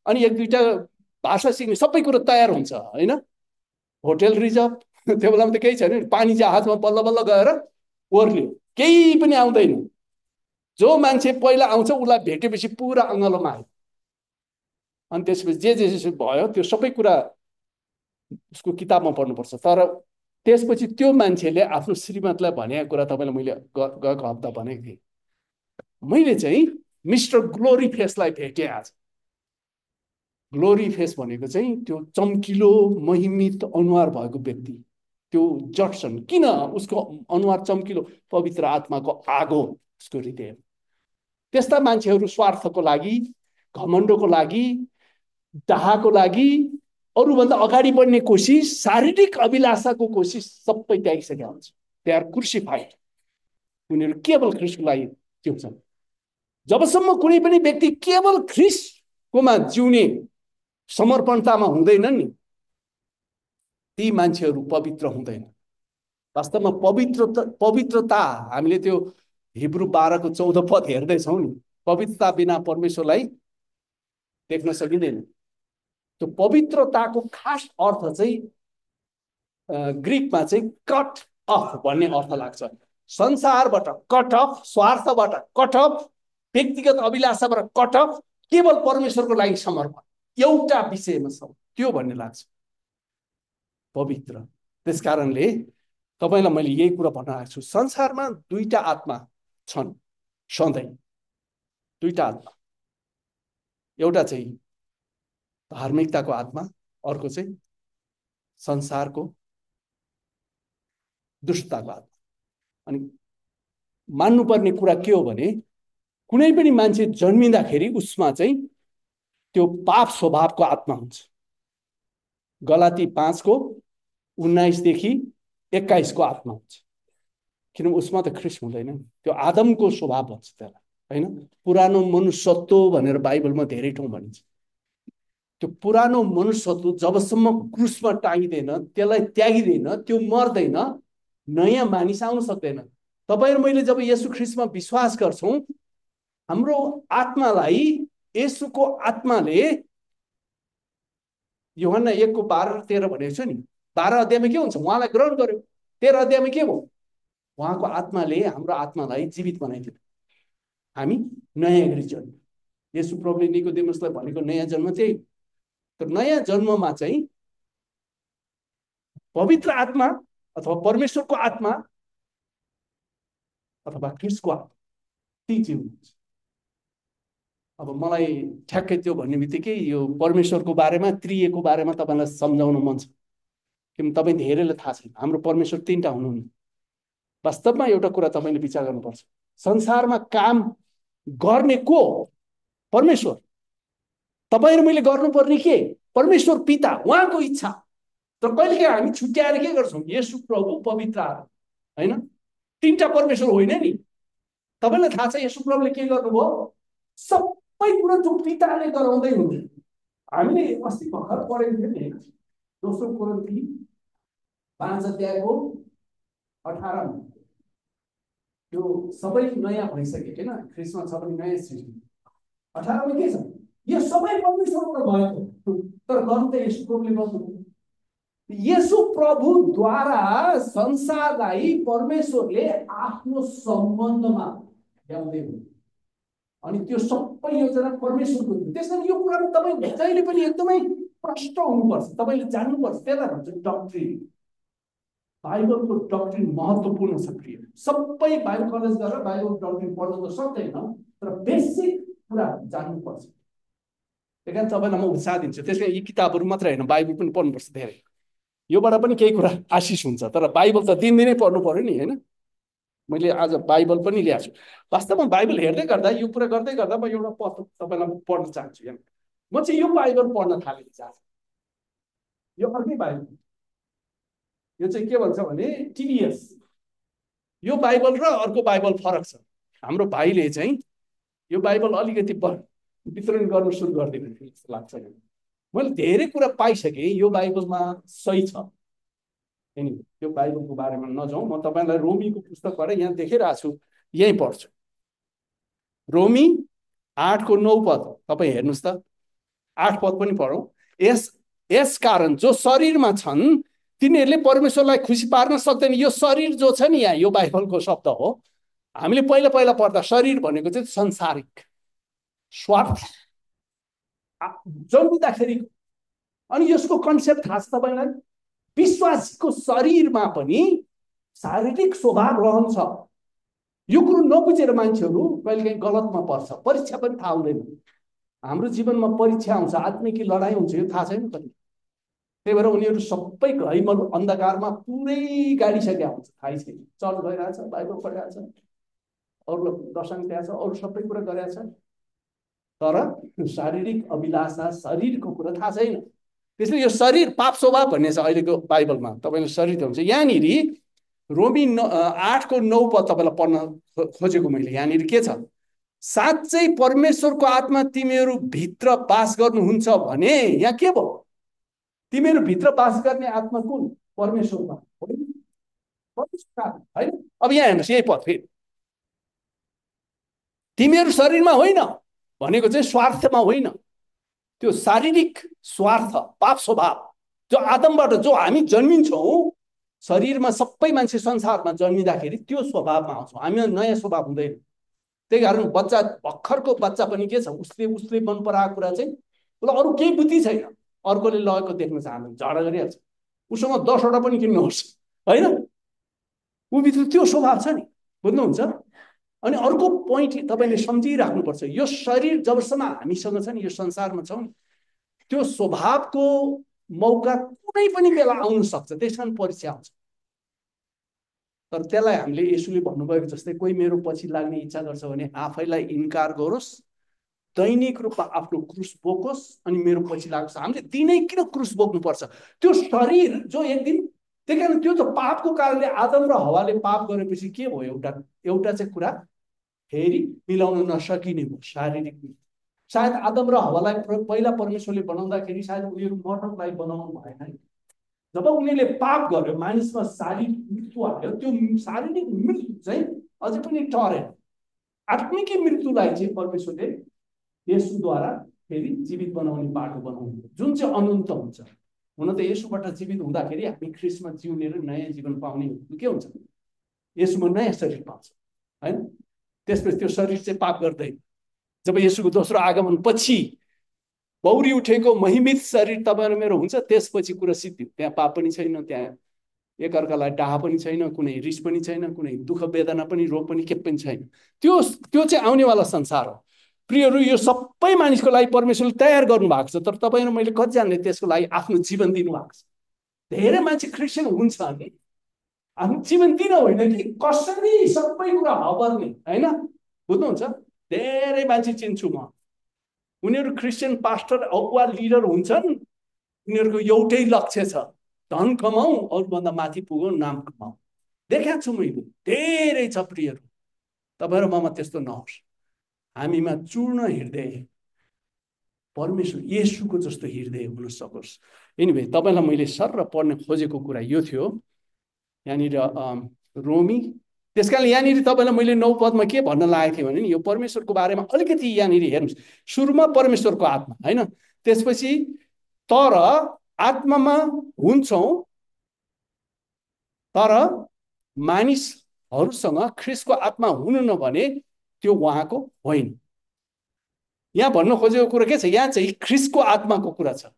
अनि एक दुईवटा भाषा सिक्ने सबै कुरो तयार हुन्छ होइन। होटेल रिजर्भ त्यो बेलामा त केही छैन, पानी जहाजमा बल्ल बल्ल गएर ओर्ल्यो, केही पनि आउँदैन। जो मान्छे पहिला आउँछ उसलाई भेटेपछि पुरा अँगलोमा आयो। अनि त्यसपछि जे जे जे भयो त्यो सबै कुरा उसको किताबमा पढ्नुपर्छ। तर त्यसपछि त्यो मान्छेले आफ्नो श्रीमतीलाई भनेको कुरा तपाईँलाई मैले गएको हप्ता भनेको थिएँ, मैले चाहिँ मिस्टर ग्लोरी फेसलाई भेटेँ आज। ग्लोरी फेस भनेको चाहिँ त्यो चम्किलो महिमित अनुहार भएको व्यक्ति, त्यो जक्सन। किन उसको अनुहार चम्किलो? पवित्र आत्माको आगो उसको हृदय। त्यस्ता मान्छेहरू स्वार्थको लागि, घमण्डको लागि, डाहाको लागि, अरूभन्दा अगाडि बढ्ने कोसिस, शारीरिक अभिलाषाको कोसिस सबै त्यागिसकेका हुन्छ। They are crucified. उनीहरू केवल ख्रिस्टको लागि जिउँछन्। जबसम्म कुनै पनि व्यक्ति केवल ख्रिस्टकोमा जिउने समर्पणतामा हुँदैन नि, ती मान्छेहरू पवित्र हुँदैन। वास्तवमा पवित्रता पवित्रता हामीले त्यो हिब्रू बाह्रको चौध पद हेर्दैछौँ नि, पवित्रता बिना परमेश्वरलाई देख्न सकिँदैन। त्यो पवित्रताको खास अर्थ चाहिँ ग्रिकमा चाहिँ कट अफ भन्ने अर्थ लाग्छ। संसारबाट कट अफ, स्वार्थबाट कट अफ, व्यक्तिगत अभिलाषाबाट कट अफ, केवल परमेश्वरको लागि समर्पण, एउटा विषयमा छ त्यो भन्ने लाग्छ पवित्र। त्यस कारणले तपाईँलाई मैले यही कुरा भन्न आएको छु, संसारमा दुईटा आत्मा छन् सधैँ, दुईटा आत्मा। एउटा चाहिँ धार्मिकताको आत्मा, अर्को चाहिँ संसारको दुष्टताको आत्मा। अनि मान्नुपर्ने कुरा के हो भने कुनै पनि मान्छे जन्मिँदाखेरि उसमा चाहिँ त्यो पाप स्वभावको आत्मा हुन्छ। गलाती पाँचको उन्नाइसदेखि एक्काइसको आत्मा हुन्छ, किनभने उसमा त ख्रिस्ट हुँदैन। त्यो आदमको स्वभाव भन्छ त्यसलाई होइन। पुरानो मनुष्यत्व भनेर बाइबलमा धेरै ठाउँ भनिन्छ। त्यो पुरानो मनुष्यत्व जबसम्म क्रुसमा टाँगिँदैन, त्यसलाई त्यागिँदैन, त्यो मर्दैन, नयाँ मानिस आउन सक्दैन। तपाईँ र मैले जब येशू ख्रिस्टमा विश्वास गर्छौँ, हाम्रो आत्मालाई येशूको आत्माले, यूहन्ना एकको बाह्र तेह्र भनेको छ नि, बाह्र अध्यायमा के हुन्छ? उहाँलाई ग्रहण गर्यो। तेह्र अध्यायमा के भयो? उहाँको आत्माले हाम्रो आत्मालाई जीवित बनाइदियो, हामी नयाँ गरी जन्म। येशू प्रभुले निकोदेमसलाई भनेको नयाँ जन्म त्यही। तर नयाँ जन्ममा चाहिँ पवित्र आत्मा अथवा परमेश्वरको आत्मा अथवा ख्रिस्टको आत्मा ती जिउनुहुन्छ। अब मलाई ठ्याक्कै त्यो भन्ने बित्तिकै यो परमेश्वरको बारेमा, त्रिएको बारेमा तपाईँलाई सम्झाउन मन छ, किनभने तपाईँ धेरैलाई थाहा छैन हाम्रो परमेश्वर तिनवटा हुनुहुन्न। वास्तवमा एउटा कुरा तपाईँले विचार गर्नुपर्छ, संसारमा काम गर्ने को? परमेश्वर। तपाईँ र मैले गर्नुपर्ने के? परमेश्वर पिता, उहाँको इच्छा। तर कहिलेकाहीँ हामी छुट्याएर के गर्छौँ? येशू प्रभु, पवित्र आत्मा, होइन? तिनवटा परमेश्वर होइन नि। तपाईँलाई थाहा छ येशू प्रभुले के गर्नुभयो? सबै कुरो जो पिताले गराउँदै हुन्थ्यो। हामीले अस्ति भर्खर पढेको थियौँ नि, दोस्रो कोरिन्थी पाँच अध्यायको अठारमा, त्यो सबै नयाँ भइसक्यो होइन, ख्रिस्टमा छ भने नयाँ सृष्टि। अठारमा के छ? यो सबै परमेश्वरबाट भएको, तर गर्नु त येशू प्रभुले गर्नुभयो। येशू प्रभुद्वारा संसारलाई परमेश्वरले आफ्नो सम्बन्धमा ल्याउँदै हुनुहुन्छ। अनि त्यो सबै योजना परमेश्वरको थियो। त्यसैले यो कुरामा तपाईँ जहिले पनि एकदमै प्रष्ट हुनुपर्छ, तपाईँले जान्नुपर्छ। त्यसलाई भन्छ डक्ट्रिन। बाइबलको डक्ट्रिन महत्त्वपूर्ण छ प्रिय। सबै बाइबल कलेज गरेर बाइबल डक्ट्रिन पढ्न त सक्दैन, तर बेसिक कुरा जान्नुपर्छ। त्यही कारण तपाईँलाई म उत्साह दिन्छु, त्यसले यी किताबहरू मात्रै होइन, बाइबल पनि पढ्नुपर्छ धेरै। योबाट पनि केही कुरा आशिष हुन्छ, तर बाइबल त दिनदिनै पढ्नु पर्यो नि, होइन? मैले आज बाइबल पनि ल्याएको छु। वास्तवमा बाइबल हेर्दै गर्दा, यो कुरा गर्दै गर्दा म एउटा पद तपाईँलाई पढ्न चाहन्छु। यहाँ म चाहिँ यो बाइबल पढ्न थालेँ आज। यो अर्कै बाइबल, यो चाहिँ के भन्छ भने टिडिएस। यो बाइबल र अर्को बाइबल फरक छ। हाम्रो भाइले चाहिँ यो बाइबल अलिकति वितरण गर्न सुरु गरिदिनु जस्तो लाग्छ। मैले धेरै कुरा पाइसकेँ, यो बाइबलमा सही छ। एनिवे यो बाइबलको बारेमा नजाउँ, म तपाईँलाई रोमीको पुस्तकबाट यहाँ देखिरहेको छु, यहीँ पढ्छु। रोमी आठको नौ पद तपाईँ हेर्नुहोस् त। आठ पद पनि पढौँ। यस यस कारण जो शरीरमा छन् तिनीहरूले परमेश्वरलाई खुसी पार्न सक्दैन। यो शरीर जो छ नि, यहाँ यो बाइबलको शब्द हो। हामीले पहिला पहिला पढ्दा शरीर भनेको चाहिँ संसारिक स्वार्थ जन्मिँदाखेरि। अनि यसको कन्सेप्ट थाहा छ तपाईँलाई? विश्वासको शरीरमा पनि शारीरिक स्वभाव रहन्छ। यो कुरो नबुझेर मान्छेहरू कहिलेकाहीँ गलतमा पर्छ। परीक्षा पनि थाहा हुँदैन। हाम्रो जीवनमा परीक्षा आउँछ, आत्मिक लडाइँ हुन्छ, यो थाहा छैन कति। त्यही भएर उनीहरू सबै घैमल अन्धकारमा पुरै गाडिसकेका हुन्छ, थाहै छैन। चर्च गइरहेछ, बाइबल पढिरहेछ, अरूलाई दर्शन दिएछ, अरू सबै कुरा गरिरहेछ, तर शारीरिक अभिलाषा शरीरको कुरा थाहा छैन। त्यसले यो शरीर पाप स्वभाव भन्ने छ अहिलेको बाइबलमा। तपाईँले शरीर हुन्छ यहाँनिर रोमी आठको नौ पद तपाईँलाई पढ्न खोजेको मैले। यहाँनिर के छ? साँच्चै परमेश्वरको आत्मा तिमीहरू भित्र बास गर्नुहुन्छ भने, यहाँ के भयो? तिमीहरू भित्र बास गर्ने आत्मा कुन? परमेश्वरमा होइन। अब यहाँ हेर्नुहोस् यही पद फेरि, तिमीहरू शरीरमा होइन भनेको चाहिँ स्वार्थमा होइन। त्यो शारीरिक स्वार्थ पाप स्वभाव जो आदमबाट जो हामी जन्मिन्छौँ, शरीरमा सबै मान्छे संसारमा जन्मिँदाखेरि त्यो स्वभावमा आउँछौँ। हामी नयाँ स्वभाव हुँदैन। त्यही कारण बच्चा भर्खरको बच्चा पनि के छ, उसले उसले मन पराएको कुरा चाहिँ उसलाई अरू केही बुद्धि छैन, अर्कोले लगेको देख्न चाहँदैन, झगडा गरिहाल्छ। उसँग दसवटा पनि किन्नुहोस् होइन, उभित्र त्यो स्वभाव छ नि, बुझ्नुहुन्छ? अनि अर्को पोइन्ट तपाईँले सम्झिराख्नुपर्छ, यो शरीर जबसम्म हामीसँग छ नि, यो संसारमा छौँ नि, त्यो स्वभावको मौका कुनै पनि बेला आउन सक्छ। त्यस कारण परीक्षा आउँछ। तर त्यसलाई हामीले यसुले भन्नुभएको जस्तै कोही मेरो पछि लाग्ने इच्छा गर्छ भने आफैलाई इन्कार गरोस्, दैनिक रूपमा आफ्नो क्रुस बोकोस् अनि मेरो पछि लाग्छ। हामीले दिनै किन क्रुस बोक्नुपर्छ? त्यो शरीर जो एक दिन, त्यही कारण त्यो त पापको कारणले आदम र हवाले पाप गरेपछि के भयो? एउटा एउटा चाहिँ कुरा फेरि मिलाउन नसकिने भयो, शारीरिक। सायद आदम र हवालाई पहिला परमेश्वरले बनाउँदाखेरि सायद उनीहरू मर्नलाई बनाउनु भएन। जब उनीहरूले पाप गर्यो, मानिसमा शारीरिक मृत्यु आयो, त्यो शारीरिक मृत्यु चाहिँ अझै पनि टरेन। आत्मिक मृत्युलाई चाहिँ परमेश्वरले येशूद्वारा फेरि जीवित बनाउने बाटो बनाउनु, जुन चाहिँ अनन्त हुन्छ। हुन त येशूबाट जीवित हुँदाखेरि हामी ख्रिस्टमा जिउने र नयाँ जीवन पाउने के हुन्छ? येशूमा नयाँ शरीर पाउँछ होइन। त्यसपछि त्यो शरीर चाहिँ पाप गर्दैन। जब येशूको दोस्रो आगमन पछि बौरी उठेको महिमित शरीर तपाईँ मेरो हुन्छ, त्यसपछि कुरा सिद्धियो। त्यहाँ पाप पनि छैन, त्यहाँ एकअर्कालाई डाहा पनि छैन, कुनै रिस पनि छैन, कुनै दुःख वेदना पनि, रोग पनि, के पनि छैन। त्यो त्यो चाहिँ आउनेवाला संसार हो। प्रियहरू, यो सबै मानिसको लागि परमेश्वरले तयार गर्नु भएको छ, तर तपाईँ र मैले कतिजनाले त्यसको लागि आफ्नो जीवन दिनुभएको छ। धेरै मान्छे क्रिस्चियन हुन्छ नि, आफ्नो जीवन दिन होइन कि कसरी सबै कुरा हबर्ने होइन, बुझ्नुहुन्छ? धेरै मान्छे चिन्छु म, उनीहरू क्रिस्चियन पास्टर अगुवा लिडर हुन्छन्, उनीहरूको एउटै लक्ष्य छ, धन कमाऊ, अरूभन्दा माथि पुगौँ, नाम कमाऊ। देखाएको छु मैले, धेरै छ। प्रियहरू, तपाईँ र ममा त्यस्तो नहोस्। हामीमा चूर्ण हृदय, परमेश्वर येशूको जस्तो हृदय हुन सकोस्। एनिवे, तपाईँलाई मैले सर र पढ्न खोजेको कुरा यो थियो यहाँनिर रोमी। त्यस कारण यहाँनिर तपाईँलाई मैले नौ पदमा के भन्न लागेको थिएँ भने नि, यो परमेश्वरको बारेमा अलिकति यहाँनिर हेर्नुहोस्। सुरुमा परमेश्वरको आत्मा होइन, त्यसपछि तर आत्मामा हुन्छौँ, तर मानिसहरूसँग ख्रिस्टको आत्मा हुनु नभने त्यो उहाँको होइन। यहाँ भन्न खोजेको कुरा के छ? यहाँ चाहिँ ख्रिस्टको आत्माको कुरा छ।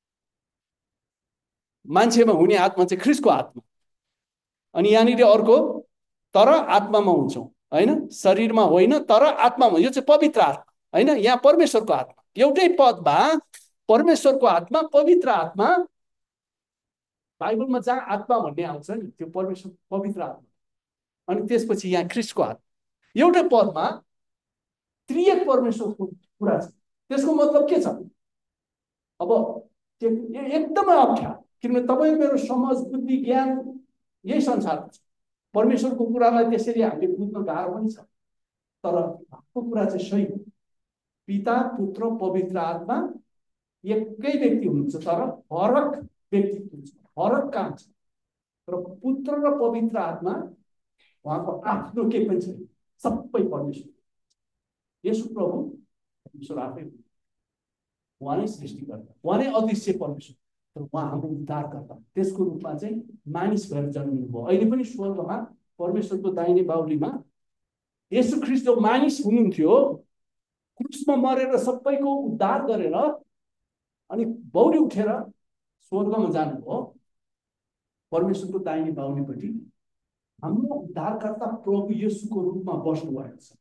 मान्छेमा हुने आत्मा चाहिँ ख्रिस्टको आत्मा। अनि यहाँनिर अर्को, तर आत्मामा हुन्छौँ होइन, शरीरमा होइन तर आत्मामा। यो चाहिँ पवित्र आत्मा होइन, यहाँ परमेश्वरको आत्मा। एउटै पदमा परमेश्वरको आत्मा, पवित्र आत्मा। बाइबलमा जहाँ आत्मा भन्ने आउँछ नि, त्यो परमेश्वर पवित्र आत्मा। अनि त्यसपछि यहाँ ख्रिस्टको आत्मा। एउटै पदमा त्रिएक परमेश्वरको कुरा छ। त्यसको मतलब के छ? अब एकदमै अप्ठ्यारो, किनभने तपाईँ मेरो समझ, बुद्धि, ज्ञान यही संसारमा छ। परमेश्वरको कुरालाई त्यसरी हामीले बुझ्न गाह्रो पनि छ, तर भएको कुरा चाहिँ सही हो। पिता, पुत्र, पवित्र आत्मा एकै व्यक्ति हुनुहुन्छ, तर फरक व्यक्तित्व हुन्छ, फरक काम छ। तर पुत्र र पवित्र आत्मा उहाँको आफ्नो के पनि छैन, सबै परमेश्वर। यसो प्रभु परमेश्वर आफै उहाँ नै सृष्टिकर्ता, उहाँ नै अदृश्य परमेश्वर, तर उहाँ हाम्रो उद्धारकर्ता, त्यसको रूपमा चाहिँ मानिस भएर जन्मिनु भयो। अहिले पनि स्वर्गमा परमेश्वरको दाहिने बाहुलीमा येशू ख्रीष्ट जो मानिस हुनुहुन्थ्यो, क्रुसमा मरेर सबैको उद्धार गरेर अनि बौरी उठेर स्वर्गमा जानुभयो, परमेश्वरको दाहिने बाहुलीपट्टि हाम्रो उद्धारकर्ता प्रभु येशूको रूपमा बस्नु भएको छ।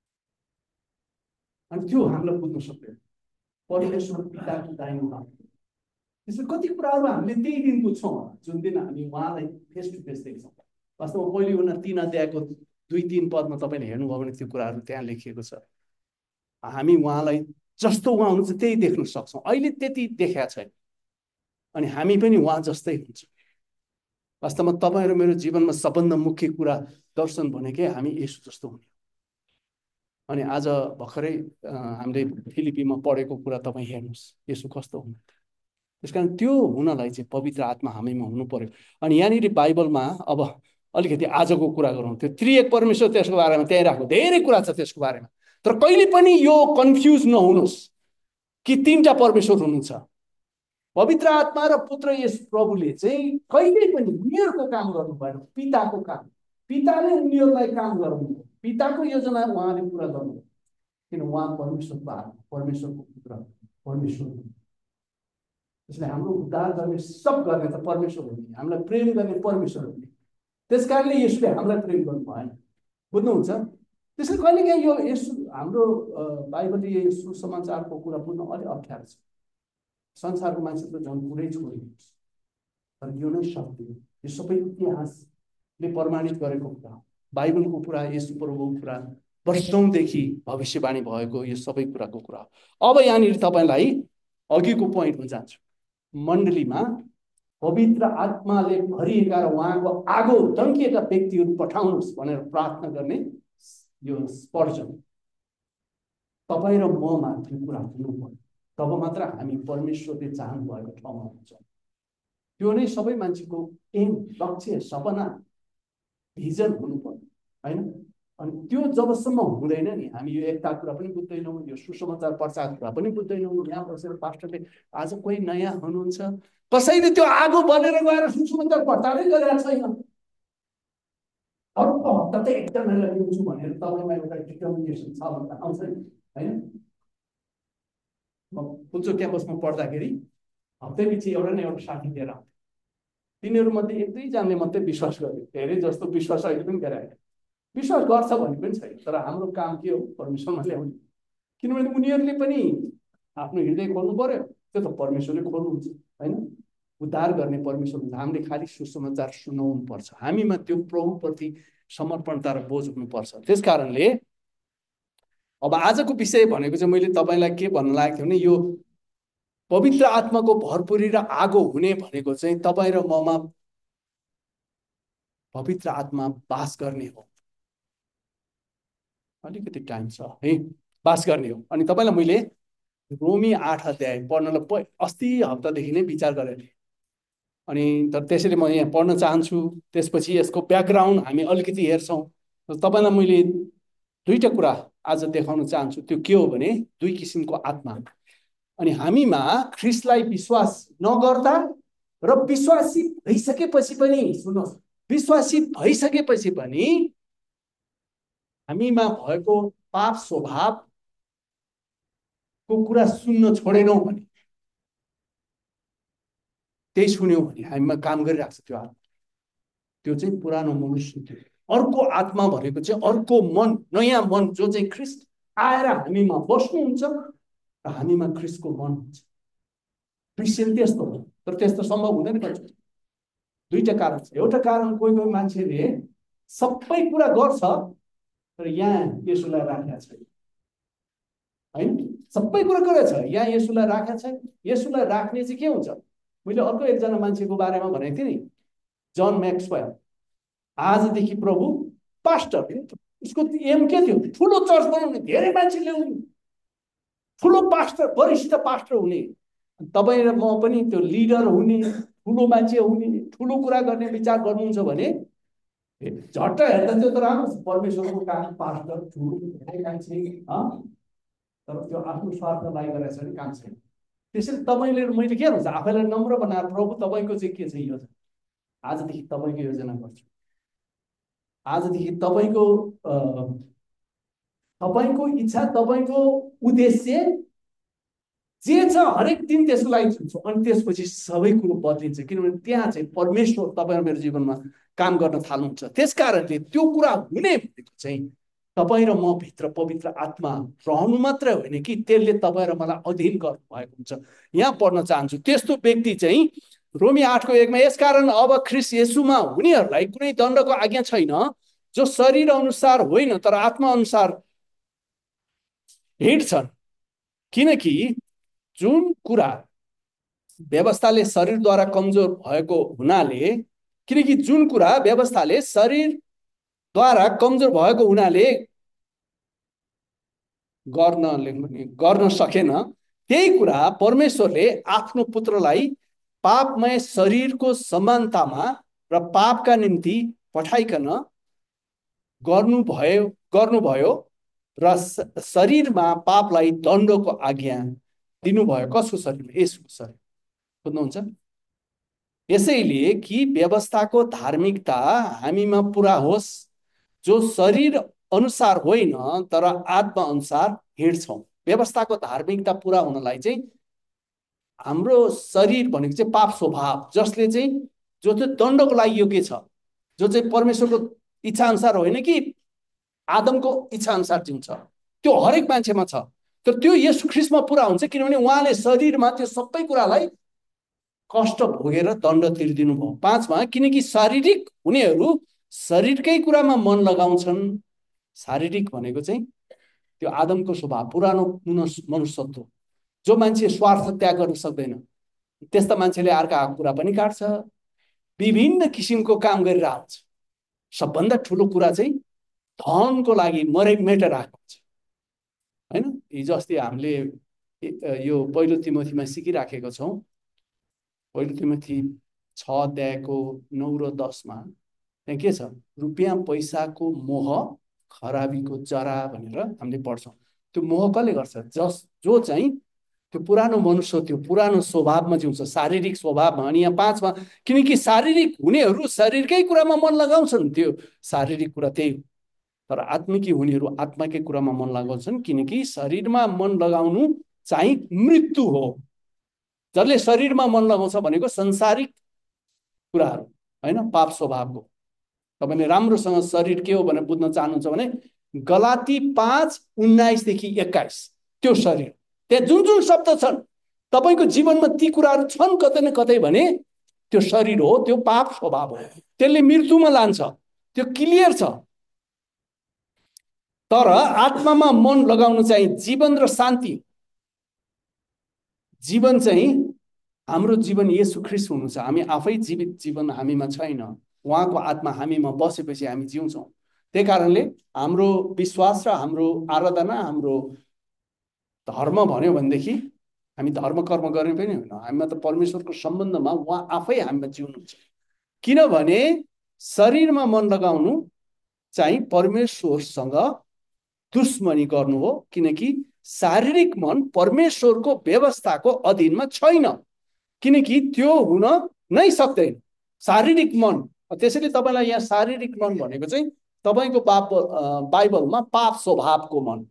अनि त्यो हामीलाई बुझ्न सक्दैन, परमेश्वर पिताको दाहिने बाहुली। त्यसले कति कुराहरू हामीले त्यही दिन बुझ्छौँ जुन दिन हामी उहाँलाई फेस टु फेस देख्छौँ। वास्तवमा पहिलो उना तीन अध्यायको दुई तीन पदमा तपाईँले हेर्नुभयो भने त्यो कुराहरू त्यहाँ लेखिएको छ। हामी उहाँलाई जस्तो उहाँ हुनुहुन्छ त्यही देख्न सक्छौँ। अहिले त्यति देखाएको छैन, अनि हामी पनि उहाँ जस्तै हुन्छ। वास्तवमा तपाईँ र मेरो जीवनमा सबभन्दा मुख्य कुरा दर्शन भनेकै हामी येशू जस्तो हुने। अनि आज भर्खरै हामीले फिलिपीमा पढेको कुरा तपाईँ हेर्नुहोस्, येशू कस्तो हुनु। त्यस कारण त्यो हुनलाई चाहिँ पवित्र आत्मा हामीमा हुनु पर्यो। अनि यहाँनिर बाइबलमा अब अलिकति आजको कुरा गरौँ। त्यो त्रिएक परमेश्वर त्यसको बारेमा त्यहीँ राख्नु, धेरै कुरा छ त्यसको बारेमा, तर कहिले पनि यो कन्फ्युज नहुनुहोस् कि तिनवटा परमेश्वर हुनुहुन्छ। पवित्र आत्मा र पुत्र येशू प्रभुले चाहिँ कहिल्यै पनि उनीहरूको काम गर्नु भएन, पिताको काम। पिताले उनीहरूलाई काम गराउनु, पिताको योजना उहाँले पुरा गर्नु, किन उहाँ परमेश्वरको आत्मा, परमेश्वरको पुत्र, परमेश्वर हुनु। त्यसले हाम्रो उद्धार गर्ने, सब गर्ने त परमेश्वर हुने, हामीलाई प्रेम गर्ने परमेश्वर हुने। त्यस कारणले येशूले हामीलाई प्रेम गर्नु भएन, बुझ्नुहुन्छ? त्यसले कहिलेकाहीँ यो यसो हाम्रो बाइबलीय सुसमाचारको कुरा बुझ्न अलिक अप्ठ्यारो छ। संसारको मान्छे त झन् पुरै छोडिदिनुहोस्, तर यो नै सत्य हो। यो सबै इतिहासले प्रमाणित गरेको कुरा, बाइबलको कुरा, यसो प्रभुको कुरा, वर्षौँदेखि भविष्यवाणी भएको यो सबै कुराको कुरा हो। अब यहाँनिर तपाईँलाई अघिको पोइन्टमा जान्छु। मण्डलीमा पवित्र आत्माले भरिएका र उहाँको आगो तन्किएका व्यक्तिहरू पठाउनुहोस् भनेर प्रार्थना गर्ने यो स्पर्शन तपाईँ र ममा त्यो कुरा हुनु पर्यो। तब मात्र हामी परमेश्वरले चाहनु भएको ठाउँमा हुन्छौँ। त्यो नै सबै मान्छेको एम, लक्ष्य, सपना, भिजन हुनु पर्यो, होइन? अनि त्यो जबसम्म हुँदैन नि, हामी यो एकता कुरा पनि बुझ्दैनौँ, यो सुसमाचार प्रचार कुरा पनि बुझ्दैनौँ। यहाँ बसेर पास्टरले आज कोही नयाँ हुनुहुन्छ, कसैले त्यो आगो बनेर गएर सुसमाचार प्रचारै गरेका छैन। अर्को हप्ता चाहिँ एकजनालाई लिन्छु भनेर तपाईँमा एउटा डिटर्मिनेसन छ भन्दा आउँछ नि, होइन? म कुल्चो क्याम्पसमा पढ्दाखेरि हप्तै पछि एउटा न एउटा साथी लिएर आउँथ्यो। तिनीहरूमध्ये एक दुईजनाले मात्रै विश्वास गर्यो, धेरै जस्तो विश्वास अहिले पनि गरायो। विश्वास गर्छ भन्ने पनि छैन, तर हाम्रो काम के हो? परमेश्वरमा ल्याउने। किनभने उनीहरूले पनि आफ्नो हृदय खोल्नु पर्यो, त्यो त परमेश्वरले खोल्नुहुन्छ, होइन? उद्धार गर्ने परमेश्वर हुन्छ। हामीले खालि सुसमाचार सुनाउनु पर्छ, हामीमा त्यो प्रभुप्रति समर्पणता र बोझ हुनुपर्छ। त्यस कारणले अब आजको विषय भनेको चाहिँ मैले तपाईँलाई के भन्न लागेको थिएँ भने यो पवित्र आत्माको भरपुरी र आगो हुने भनेको चाहिँ तपाईँ र ममा पवित्र आत्मा बास गर्ने हो। अलिकति टाइम छ है, बास गर्ने हो। अनि तपाईँलाई मैले रोमी आठ अध्याय पढ्नलाई अस्ति हप्तादेखि नै विचार गरेको थिएँ, अनि तर त्यसैले म यहाँ पढ्न चाहन्छु। त्यसपछि यसको ब्याकग्राउन्ड हामी अलिकति हेर्छौँ। तपाईँलाई मैले दुईवटा कुरा आज देखाउन चाहन्छु। त्यो के हो भने दुई किसिमको आत्मा। अनि हामीमा ख्रिस्टलाई विश्वास नगर्दा र विश्वासी भइसकेपछि पनि, सुन्नुहोस्, विश्वासी भइसकेपछि पनि हामीमा भएको पाप स्वभावको कुरा सुन्न छोडेनौँ भने, त्यही सुन्यौँ भने हामीमा काम गरिरहेको छ त्यो आत्मा। त्यो चाहिँ पुरानो मनुष्य थियो। अर्को आत्मा भनेको चाहिँ अर्को मन, नयाँ मन, जो चाहिँ ख्रिस्ट आएर हामीमा बस्नुहुन्छ र हामीमा ख्रिस्टको मन हुन्छ। क्रिस्चियन त्यस्तो हो, तर त्यस्तो सम्भव हुँदैन। दुईटा कारण छ। एउटा कारण, कोही कोही मान्छेले सबै कुरा गर्छ तर यहाँ येशूलाई राखेको छैन, होइन? सबै कुरा गरेछ, यहाँ येशूलाई राखेको छैन। येशूलाई राख्ने चाहिँ के हुन्छ? मैले अर्को एकजना मान्छेको बारेमा भनेको थिएँ नि, जन मैक्सवेल। आजदेखि प्रभु पास्टर, उसको एम के थियो? ठुलो चर्च बनाउने, धेरै मान्छे ल्याउने, ठुलो पास्टर, वरिष्ठ पास्टर हुने। तपाईँ र म पनि त्यो लिडर हुने, ठुलो मान्छे हुने, ठुलो कुरा गर्ने विचार गर्नुहुन्छ भने झट्ट हेर्दा त्यो त राम्रो छ, परमेश्वरको काम, पास्टर, ठुलो धेरै मान्छे, तर त्यो आफ्नो स्वार्थलाई गरेर चाहिँ काम छैन। त्यसैले तपाईँले मैले के भन्छ आफैलाई नम्र बनाएर प्रभु तपाईँको चाहिँ के छ योजना, आजदेखि तपाईँको योजना गर्छु, आजदेखि तपाईँको तपाईँको इच्छा तपाईँको उद्देश्य जे छ हरेक दिन त्यसको लागि चुन्छु। अनि त्यसपछि सबै कुरो बदलिन्छ, किनभने त्यहाँ चाहिँ परमेश्वर तपाईँ र मेरो जीवनमा काम गर्न थाल्नुहुन्छ। त्यस कारणले त्यो कुरा हुने भनेको चाहिँ तपाईँ र म भित्र पवित्र आत्मा रहनु मात्रै होइन कि त्यसले तपाईँ र मलाई अधीन गर्नुभएको हुन्छ। यहाँ पढ्न चाहन्छु त्यस्तो व्यक्ति चाहिँ रोमी आठको एकमा, यसकारण अब ख्रिस्ट येशूमा हुनेहरूलाई कुनै दण्डको आज्ञा छैन, जो शरीर अनुसार होइन तर आत्मा अनुसार हिँड्छन्। किनकि जुन कुरा व्यवस्थाले शरीरद्वारा कमजोर भएको हुनाले किनकि जुन कुरा व्यवस्थाले शरीरद्वारा कमजोर भएको हुनाले गर्न गर्न सकेन, त्यही कुरा परमेश्वरले आफ्नो पुत्रलाई पापमय शरीरको समानतामा र पापका निम्ति पठाइकन गर्नुभयो गर्नुभयो र शरीरमा पापलाई दण्डको आज्ञा दिनुभयो। कसको शरीरमा? यसको शरीर। बुझ्नुहुन्छ? यसैले कि व्यवस्थाको धार्मिकता हामीमा पुरा होस्, जो शरीर अनुसार होइन तर आत्मा अनुसार हिँड्छौँ। व्यवस्थाको धार्मिकता पुरा हुनलाई चाहिँ हाम्रो शरीर भनेको चाहिँ पाप स्वभाव, जसले चाहिँ जो चाहिँ दण्डको लागि योग्य छ, जो चाहिँ परमेश्वरको इच्छा अनुसार होइन कि आदमको इच्छा अनुसार जिउँछ, त्यो हरेक मान्छेमा छ। तर त्यो येशू ख्रिस्टमा पुरा हुन्छ, किनभने उहाँले शरीरमा त्यो सबै कुरालाई कष्ट भोगेर दण्ड तिर्दिनु भयो। पाँचमा, किनकि शारीरिक हुनेहरू शरीरकै कुरामा मन लगाउँछन्। शारीरिक भनेको चाहिँ त्यो आदमको स्वभाव, पुरानो मनुष्यत्व, जो मान्छे स्वार्थ त्याग गर्न सक्दैन, त्यस्ता मान्छेले अर्काको कुरा पनि काट्छ, विभिन्न किसिमको काम गरेर आउँछ। सबभन्दा ठुलो कुरा चाहिँ धनको लागि मरे मेटेर आएको हुन्छ, होइन? हिजो अस्ति हामीले यो पहिलो तिमोथीमा सिकिराखेको छौँ। पहिलो तिमोथी छ अध्यायको नौ र दसमा त्यहाँ के छ? रुपियाँ पैसाको मोह खराबीको जरा भनेर हामीले पढ्छौँ। त्यो मोह कसले गर्छ? जस जो चाहिँ त्यो पुरानो मनुष्य, त्यो पुरानो स्वभावमा जिउँछ, शारीरिक स्वभावमा। अनि यहाँ पाँचमा, किनकि शारीरिक हुनेहरू शरीरकै कुरामा मन लगाउँछन्, त्यो शारीरिक कुरा त्यही हो। तर आत्मिकी हुनेहरू आत्माकै कुरामा मन लगाउँछन्, किनकि शरीरमा मन लगाउनु चाहिँ मृत्यु हो। जसले शरीरमा मन लगाउँछ भनेको संसारिक कुराहरू होइन, पाप स्वभावको। तपाईँले राम्रोसँग शरीर के हो भनेर बुझ्न चाहनुहुन्छ भने गलाती पाँच उन्नाइसदेखि एक्काइस, त्यो शरीर, त्यहाँ जुन जुन शब्द छन् तपाईँको जीवनमा ती कुराहरू छन् कतै न कतै भने त्यो शरीर हो, त्यो पाप स्वभाव हो, त्यसले मृत्युमा लान्छ, त्यो क्लियर छ। तर आत्मामा मन लगाउनु चाहिँ जीवन र शान्ति। जीवन चाहिँ हाम्रो जीवन येशू ख्रिस्ट हुनुहुन्छ। हामी आफै जीवित जीवन हामीमा छैन, उहाँको आत्मा हामीमा बसेपछि हामी जिउँछौँ। त्यही कारणले हाम्रो विश्वास र हाम्रो आराधना, हाम्रो धर्म भन्यो भनेदेखि हामी धर्म कर्म गर्ने पनि होइन, हामीमा त परमेश्वरको सम्बन्धमा उहाँ आफै हामीमा जिउनुहुन्छ। किनभने शरीरमा मन लगाउनु चाहिँ परमेश्वरसँग दुश्मनी गर्नु हो, किनकि शारीरिक मन परमेश्वरको व्यवस्थाको अधीनमा छैन, किनकि त्यो हुन नै सक्दैन। शारीरिक मन, त्यसैले तपाईँलाई यहाँ शारीरिक मन भनेको चाहिँ तपाईँको पाप बाइबलमा पाप स्वभावको मन।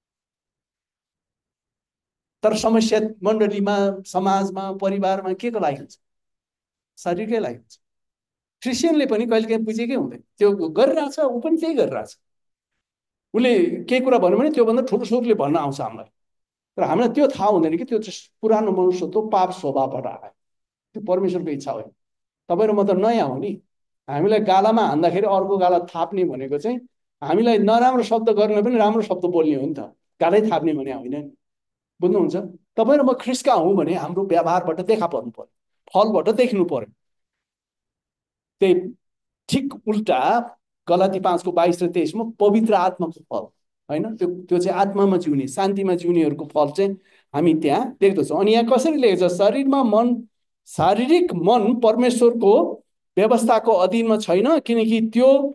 तर समस्या मण्डलीमा, समाजमा, परिवारमा के को लागि हुन्छ? शरीरकै लागि हुन्छ। क्रिस्चियनले पनि कहिले काहीँ बुझेकै हुँदैन, त्यो गरिरहेछ, ऊ पनि त्यही गरिरहेछ। उसले केही कुरा भन्यो भने त्योभन्दा ठुलो स्वरले भन्न आउँछ हामीलाई, तर हामीलाई त्यो थाहा हुँदैन कि त्यो पुरानो मनुष्य त्यो पाप स्वभावबाट आयो, त्यो परमेश्वरको इच्छा होइन। तपाईँ र म त नयाँ हो नि। हामीलाई गालामा हान्दाखेरि अर्को गाला थाप्ने भनेको चाहिँ हामीलाई नराम्रो शब्द गर्न पनि राम्रो शब्द बोल्ने हो नि त, गालै थाप्ने भने होइन नि। बुझ्नुहुन्छ? तपाईँ र म ख्रिस्टका हौँ भने हाम्रो व्यवहारबाट देखा पर्नु पर्यो, फलबाट देख्नु पर्यो। त्यही ठिक उल्टा गलाती पाँचको बाइस र तेइसमा पवित्र आत्माको फल होइन, त्यो त्यो चाहिँ आत्मामा जिउने, शान्तिमा जिउनेहरूको फल चाहिँ हामी त्यहाँ देख्दछौँ। अनि यहाँ कसरी लेखेको छ? शरीरमा मन, शारीरिक मन परमेश्वरको व्यवस्थाको अधीनमा छैन, किनकि त्यो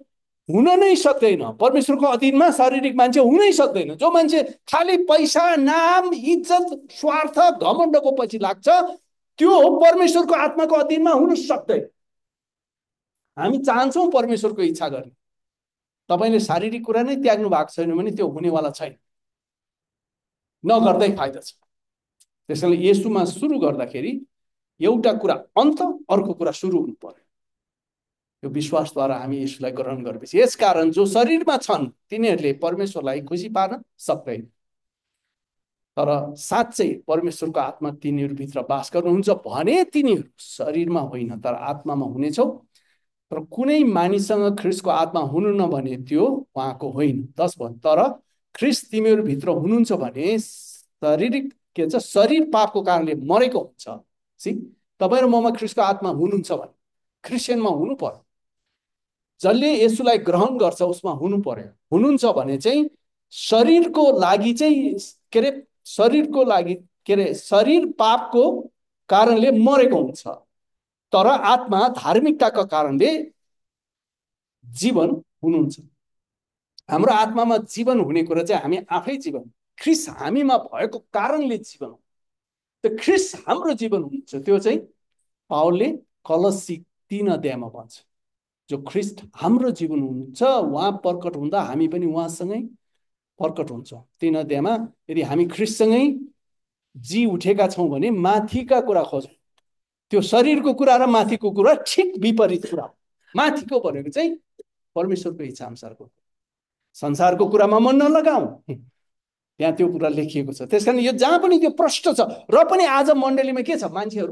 हुन नै सक्दैन। परमेश्वरको अधीनमा शारीरिक मान्छे हुनै सक्दैन। जो मान्छे खालि पैसा, नाम, इज्जत, स्वार्थ, घमण्डको पछि लाग्छ, त्यो परमेश्वरको आत्माको अधीनमा हुन सक्दैन। हामी चाहन्छौँ परमेश्वरको इच्छा गर्ने। तपाईँले शारीरिक कुरा नै त्याग्नु भएको छैन भने त्यो हुनेवाला छैन, नगर्दै फाइदा छ। त्यसैले येशूमा सुरु गर्दाखेरि एउटा कुरा अन्त, अर्को कुरा सुरु हुनु पर्यो। यो विश्वासद्वारा हामी यसलाई ग्रहण गरेपछि, यसकारण जो शरीरमा छन् तिनीहरूले परमेश्वरलाई खुसी पार्न सक्दैन। तर साँच्चै परमेश्वरको आत्मा तिनीहरूभित्र बास गर्नुहुन्छ भने तिनीहरू शरीरमा होइन तर आत्मामा हुनेछौ। तर कुनै मानिससँग ख्रीष्टको आत्मा हुनु नभने त्यो उहाँको होइन। दस भन् तर ख्रीष्ट तिमीहरूभित्र हुनुहुन्छ भने शारीरिक के भन्छ शरीर पापको कारणले मरेको हुन्छ। सी तपाईँ र ममा ख्रीष्टको आत्मा हुनुहुन्छ भने क्रिस्चियनमा हुनु पर्यो। जसले यसुलाई ग्रहण गर्छ उसमा हुनु पर्यो। हुनुहुन्छ भने चाहिँ शरीरको लागि चाहिँ के अरे शरीरको लागि के अरे शरीर पापको कारणले मरेको हुन्छ, तर आत्मा धार्मिकताको कारणले जीवन हुनुहुन्छ। हाम्रो आत्मामा जीवन हुने कुरा चाहिँ हामी आफै जीवन, ख्रीष्ट हामीमा भएको कारणले जीवन हो। त्यो ख्रीष्ट हाम्रो जीवन हुनुहुन्छ। त्यो चाहिँ पावलले कलसी तीन अध्यायमा भन्छ, जो ख्रीष्ट हाम्रो जीवन हुनुहुन्छ उहाँ प्रकट हुँदा हामी पनि उहाँसँगै प्रकट हुन्छौँ। तीन अध्यायमा यदि हामी ख्रीष्टसँगै जी उठेका छौँ भने माथिका कुरा खोजौँ। त्यो शरीरको कुरा र माथिको कुरा ठिक विपरीत कुरा। माथिको भनेको चाहिँ परमेश्वरको इच्छा अनुसारको, संसारको कुरामा मन नलगाऊ, त्यहाँ त्यो कुरा लेखिएको छ। त्यसकारण यो जहाँ पनि त्यो प्रष्ट छ। र पनि आज मण्डलीमा के छ, मान्छेहरू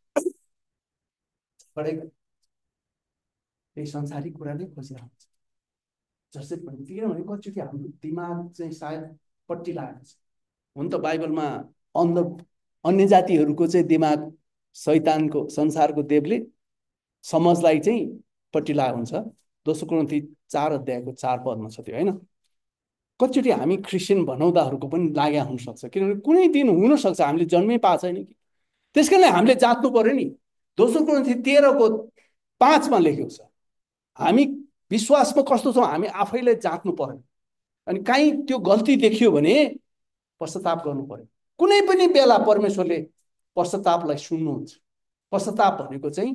त्यही संसारिक कुरा नै खोजिरहन्छ। जसै पनि किनभने कतिचोटि हाम्रो दिमाग चाहिँ सायद पट्टी लागेको छ। हुन त बाइबलमा अन्ध अन्य जातिहरूको चाहिँ दिमाग शैतानको संसारको देवले समाजलाई चाहिँ पट्टी लागेको हुन्छ। दोस्रो कोरिन्थी चार अध्यायको चार पदमा छ त्यो, होइन? कतिचोटि हामी क्रिस्चियन भनाउँदाहरूको पनि लागेको हुनसक्छ, किनभने कुनै दिन हुनसक्छ हामीले जन्मै पाएको छैन कि। त्यस कारणले हामीले जाँच्नु पर्यो नि। दोस्रो कोरिन्थी तेह्रको पाँचमा लेखेको छ, हामी विश्वासमा कस्तो छौँ हामी आफैलाई जाँच्नु पर्यो। अनि काहीँ त्यो गल्ती देखियो भने पश्चाताप गर्नु पर्यो। कुनै पनि बेला परमेश्वरले पश्चातापलाई सुन्नुहुन्छ। पश्चाताप भनेको चाहिँ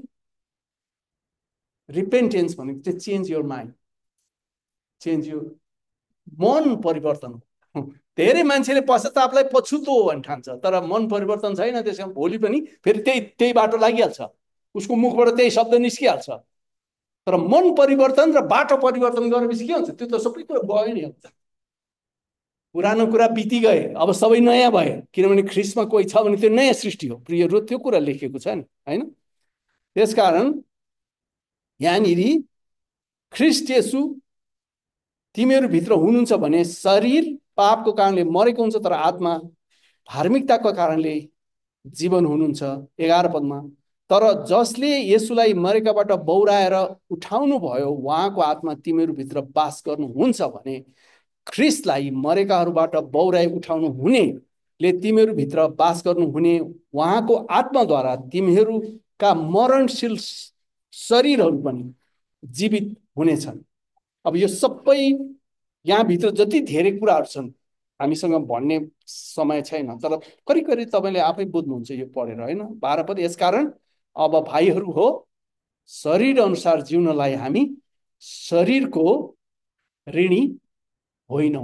रिपेन्टेन्स भनेको चाहिँ change your mind, change your मन परिवर्तन। धेरै मान्छेले पश्चातापलाई पछुतो भन्न ठान्छ, तर मन परिवर्तन छैन। त्यसमा भोलि पनि फेरि त्यही त्यही बाटो लागिहाल्छ, उसको मुखबाट त्यही शब्द निस्किहाल्छ। तर मन परिवर्तन र बाटो परिवर्तन गरेपछि के हुन्छ, त्यो त सबै कुरा गयो नि। हुन्छ पुरानो कुरा बिति गए, अब सबै नयाँ भयो। किनभने ख्रीष्टमा कोही छ भने त्यो नयाँ सृष्टि हो। प्रियहरू त्यो कुरा लेखेको छ नि, होइन? त्यसकारण यहाँनिर ख्रीष्ट येशू तिमीहरूभित्र हुनुहुन्छ भने शरीर पापको कारणले मरेको हुन्छ तर आत्मा धार्मिकताको कारणले जीवन हुनुहुन्छ। एघार पदमा तर जसले येशूलाई मरेकाबाट बौराएर उठाउनु भयो उहाँको आत्मा तिमीहरूभित्र बास गर्नुहुन्छ भने ख्रीष्टलाई मरेकाहरूबाट बौराई उठाउनु हुनेले तिमीहरूभित्र बास गर्नु हुने उहाँको आत्माद्वारा तिमीहरूका मरणशील शरीरहरू पनि जीवित हुनेछन्। अब यो सबै यहाँभित्र जति धेरै कुराहरू छन् हामीसँग भन्ने समय छैन, तर करिब करिब तपाईँले आफै बुझ्नुहुन्छ यो पढेर, होइन? बाह्र पद यसकारण अब भाइहरू हो शरीर अनुसार जिउनलाई हामी शरीरको ऋणी होइनौ,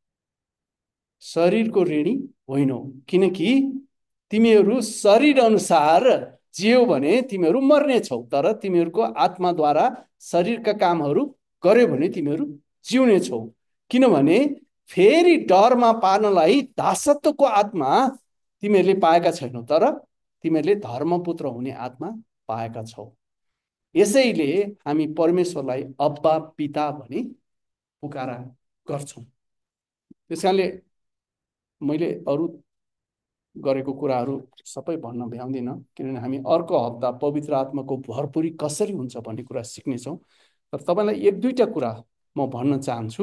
शरीरको ऋणी होइनौ। किनकि तिमीहरू शरीर अनुसार जियो भने तिमीहरू मर्नेछौ, तर तिमीहरूको आत्माद्वारा शरीरका कामहरू गर्यो भने तिमीहरू जिउनेछौ। किनभने फेरि डरमा पार्नलाई दासत्वको आत्मा तिमीहरूले पाएका छैनौ, तर तिमीहरूले धर्मपुत्र हुने आत्मा पाएका छौ। यसैले हामी परमेश्वरलाई अब्बा पिता भनी पुकारा गर्छौँ। त्यसकारणले मैले अरू गरेको कुराहरू सबै भन्न भ्याउँदिनँ, किनभने हामी अर्को हप्ता पवित्र आत्माको भरपुरी कसरी हुन्छ भन्ने कुरा सिक्नेछौँ। तर तपाईँलाई एक दुईवटा कुरा म भन्न चाहन्छु।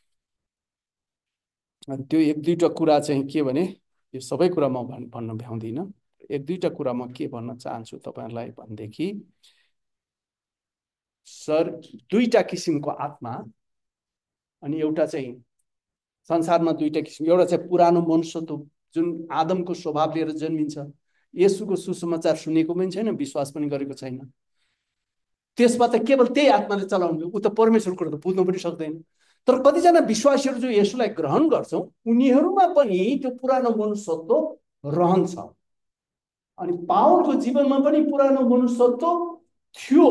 त्यो एक दुईवटा कुरा चाहिँ के भने यो सबै कुरा म भन्न भ्याउँदिनँ। एक दुईवटा कुरा म के भन्न चाहन्छु तपाईँहरूलाई भनेदेखि सर दुईटा किसिमको आत्मा अनि एउटा चाहिँ संसारमा दुईटा किसिम, एउटा चाहिँ पुरानो मनुष्यत्व जुन आदमको स्वभाव लिएर जन्मिन्छ, येशूको सुसमाचार सुनेको पनि छैन, विश्वास पनि गरेको छैन। त्यसमा त केवल त्यही आत्माले चलाउने, ऊ त परमेश्वरको त बुझ्नु पनि सक्दैन। तर कतिजना विश्वासीहरू जो येशूलाई ग्रहण गर्छौँ उनीहरूमा पनि त्यो पुरानो मनुष्यत्व रहन्छ। अनि पावलको जीवनमा पनि पुरानो मनुष्यत्व थियो।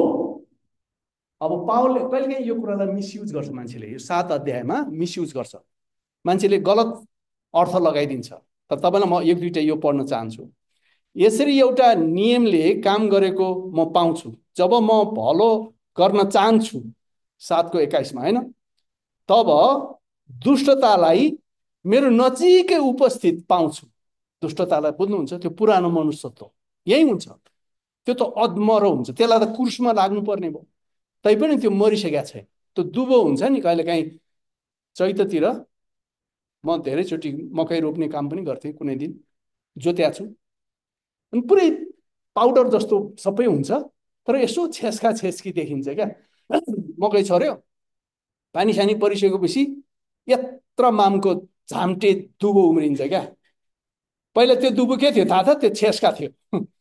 अब पावलले कहिलेकाहीँ यो कुरालाई मिसयुज गर्छ, मान्छेले यो सात अध्यायमा मिसयुज गर्छ, मान्छेले गलत अर्थ लगाइदिन्छ। तर तपाईँलाई म एक दुईवटा यो पढ्न चाहन्छु। यसरी एउटा नियमले काम गरेको म पाउँछु, जब म भलो गर्न चाहन्छु, सातको एक्काइसमा होइन, तब दुष्टतालाई मेरो नजिकै उपस्थित पाउँछु। दुष्टतालाई बुझ्नुहुन्छ, त्यो पुरानो मनुष्यत्व यही हुन्छ, त्यो त अधमरो हुन्छ, त्यसलाई त क्रुसमा लाग्नुपर्ने भयो, तैपनि त्यो मरिसकेको छैन। त्यो दुबो हुन्छ नि, कहिलेकाहीँ चैततिर म धेरैचोटि मकै रोप्ने काम पनि गर्थेँ, कुनै दिन जोत्या छु, अनि पुरै पाउडर जस्तो सबै हुन्छ, तर यसो छेस्का छेस्की देखिन्छ क्या। मकै छर्यो, पानी सानी परिसकेपछि यत्र मामको झाम्टे दुबो उम्रिन्छ क्या। पहिला त्यो दुबो के थियो थाहा छ? त्यो छेस्का थियो।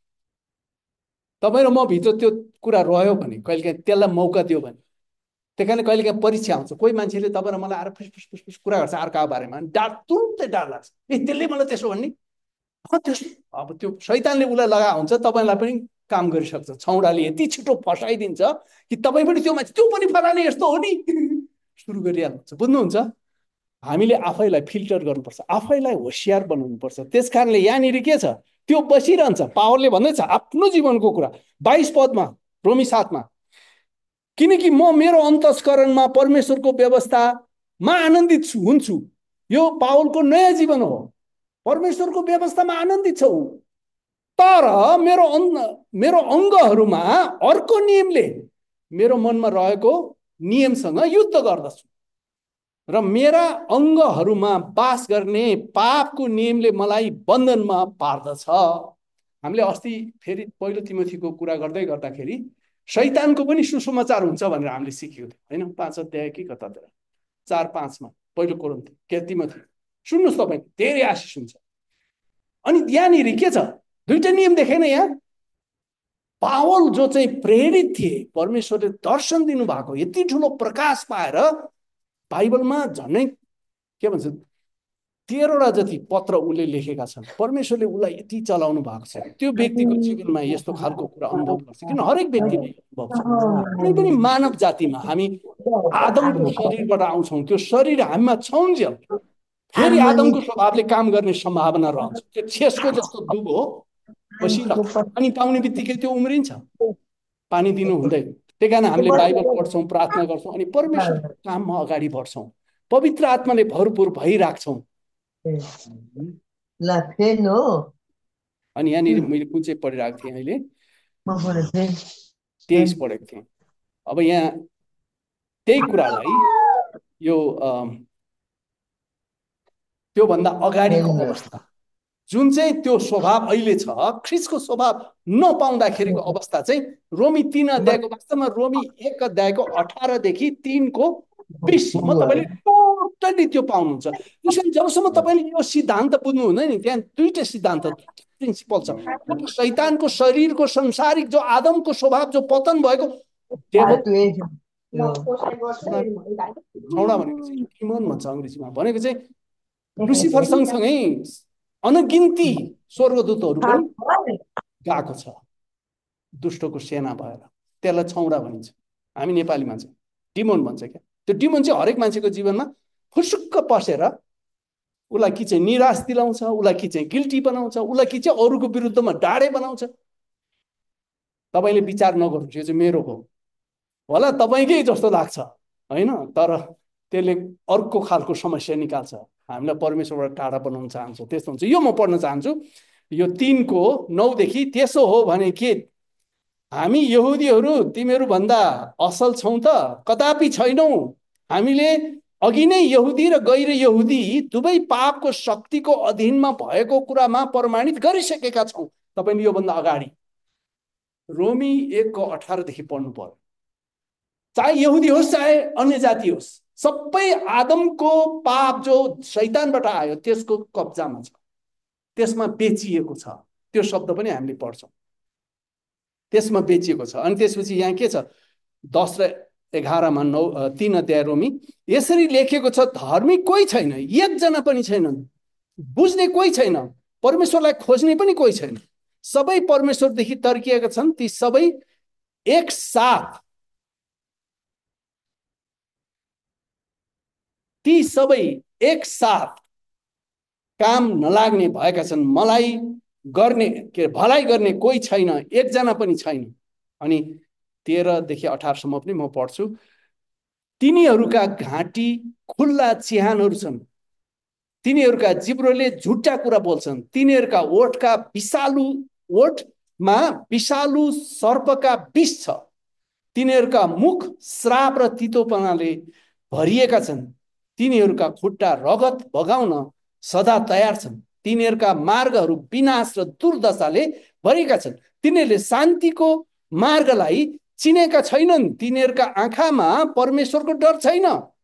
तपाईँ र म भित्र त्यो कुरा रह्यो भने, कहिलेकाहीँ त्यसलाई मौका दियो भने, त्यही कारण कहिलेकाहीँ परीक्षा आउँछ। कोही मान्छेले तपाईँ र मलाई आएर फुस फुस फुस कुरा गर्छ अर्काको बारेमा, डाँट तुरुन्तै डाँट लाग्छ, ए त्यसले मलाई त्यसो भन्ने। त्यस्तो अब त्यो शैतानले उसलाई लगाएको हुन्छ, तपाईँलाई पनि काम गरिसक्छ। छौडाले यति छिटो फसाइदिन्छ कि तपाईँ पनि त्यो मान्छे, त्यो पनि फलाने यस्तो हो नि सुरु गरिहाल्नुहुन्छ। बुझ्नुहुन्छ? हामीले आफैलाई फिल्टर गर्नुपर्छ, आफैलाई होसियार बनाउनुपर्छ। त्यस कारणले यहाँनिर के छ, त्यो बसिरहन्छ। पावलले भन्दैछ आफ्नो जीवनको कुरा बाइस पदमा, रोमी सातमा, किनकि म मेरो अन्तस्करणमा परमेश्वरको व्यवस्थामा आनन्दित छु हुन्छु। यो पावलको नयाँ जीवन हो, परमेश्वरको व्यवस्थामा आनन्दित छौ। तर मेरो मेरो अङ्गहरूमा अर्को नियमले मेरो मनमा रहेको नियमसँग युद्ध गर्दछु र मेरा अङ्गहरूमा बास गर्ने पापको नियमले मलाई बन्धनमा पार्दछ। हामीले अस्ति फेरि पहिलो तिमोथीको कुरा गर्दै गर्दाखेरि शैतानको पनि सुसमाचार हुन्छ भनेर हामीले सिक्यौँ होइन, पाँच अध्याय कि कतातिर चार पाँचमा पहिलो कोरिन्थी के तिमोथी, सुन्नुहोस् तपाईँ, धेरै आशिष हुन्छ। अनि यहाँनिर के छ, दुईटा नियम देखेन यहाँ। पावल जो चाहिँ प्रेरित थिए, परमेश्वरले दर्शन दिनुभएको यति ठुलो प्रकाश पाएर बाइबलमा झन्डै के भन्छ तेह्रवटा जति पत्र उसले लेखेका छन्। परमेश्वरले उसलाई यति चलाउनु भएको छ, त्यो व्यक्तिको जीवनमा यस्तो खालको कुरा अनुभव गर्छ। किन हरेक व्यक्तिले अनुभव छ, कुनै पनि मानव जातिमा हामी आदमको शरीरबाट आउँछौँ, त्यो शरीर हामीमा छौन्जेल फेरि आदमको स्वभावले काम गर्ने सम्भावना रहन्छ। त्यो छेसको जस्तो दुबो बसिरहेको, पानी पाउने बित्तिकै त्यो उम्रिन्छ, पानी दिनु हुँदैन। त्यही कारण हामीले बाइबल पढ्छौँ, प्रार्थना गर्छौँ, अनि परमेश्वरको काममा अगाडि बढ्छौँ, पवित्र आत्माले भरपुर भइराख्छौँ। अनि यहाँनिर मैले कुन चाहिँ पढिरहेको थिएँ अहिले, तेइस पढेको थिएँ। अब यहाँ त्यही कुरालाई यो त्योभन्दा अगाडिको अवस्था जुन चाहिँ त्यो स्वभाव अहिले छ, ख्रिस्टको स्वभाव नपाउँदाखेरिको अवस्था चाहिँ रोमी तीन अध्यायको, वास्तवमा रोमी एक अध्यायको अठारदेखि तीनको बिससम्म तपाईँले टोटली त्यो पाउनुहुन्छ। त्यसैले जबसम्म तपाईँले यो सिद्धान्त बुझ्नु हुँदैन नि, त्यहाँ दुईटा सिद्धान्त प्रिन्सिपल छ। शैतानको शरीरको संसारिक जो आदमको स्वभाव जो पतन भएको, छौडा भनेको चाहिँ डिमन भन्छ अङ्ग्रेजीमा, भनेको चाहिँ लुसिफर सँगसँगै अनगिन्ती स्वर्गदूतहरू पनि गएको छ दुष्टको सेना भएर, त्यसलाई छौडा भनिन्छ। हामी नेपालीमा चाहिँ डिमन भन्छ क्या। त्यो डिमन चाहिँ हरेक मान्छेको जीवनमा फुसुक्क पसेर उसलाई कि चाहिँ निराश दिलाउँछ, उसलाई कि चाहिँ गिल्टी बनाउँछ, उसलाई कि चाहिँ अरूको विरुद्धमा डाडे बनाउँछ। तपाईँले विचार नगर्नुहोस्, यो चाहिँ मेरो हो, होला तपाईँकै जस्तो लाग्छ होइन, तर त्यसले अर्को खालको समस्या निकाल्छ, हामीलाई परमेश्वरबाट टाढा बनाउन चाहन्छ। त्यस्तो हुन्छ। यो म पढ्न चाहन्छु, यो तीनको नौदेखि। त्यसो हो भने के हामी यहुदीहरू तिमीहरू भन्दा असल छौँ त? कदापि छैनौँ। हामीले अघि नै यहुदी र गैर यहुदी दुवै पापको शक्तिको अधीनमा भएको कुरामा प्रमाणित गरिसकेका छौँ। तपाईँले योभन्दा अगाडि रोमी एकको अठारदेखि पढ्नु पर्यो। चाहे यहुदी होस् चाहे अन्य जाति होस्, सबै आदमको पाप जो शैतानबाट आयो त्यसको कब्जामा छ, त्यसमा बेचिएको छ। त्यो शब्द पनि हामीले पढ्छौँ, त्यसमा बेचिएको छ। अनि त्यसपछि यहाँ के छ, दस र एघारमा नौ तीन अध्याय रोमी, यसरी लेखेको छ, धार्मिक कोही छैन, एकजना पनि छैन, बुझ्ने कोही छैन, परमेश्वरलाई खोज्ने पनि कोही छैन, सबै परमेश्वरदेखि तर्किएका छन्, ती सबै एक साथ ती सबै एक साथ काम नलाग्ने भएका छन्, मलाई गर्ने के भलाइ गर्ने कोही छैन, एकजना पनि छैन। अनि तेह्रदेखि अठारसम्म पनि म पढ्छु। तिनीहरूका घाँटी खुल्ला चिहानहरू छन्, तिनीहरूका जिब्रोले झुट्टा कुरा बोल्छन्, तिनीहरूका ओठका विषालु ओठमा विषालु सर्पका विष छ, तिनीहरूका मुख श्राप र तितोपनाले भरिएका छन्, तिनीहरूका खुट्टा रगत बगाउन सदा तयार छन्, तिनीहरूका मार्गहरू विनाश र दुर्दशाले भरिएका छन्, तिनीहरूले शान्तिको मार्गलाई चिनेका छैनन्, तिनीहरूका आँखामा परमेश्वरको डर छैन।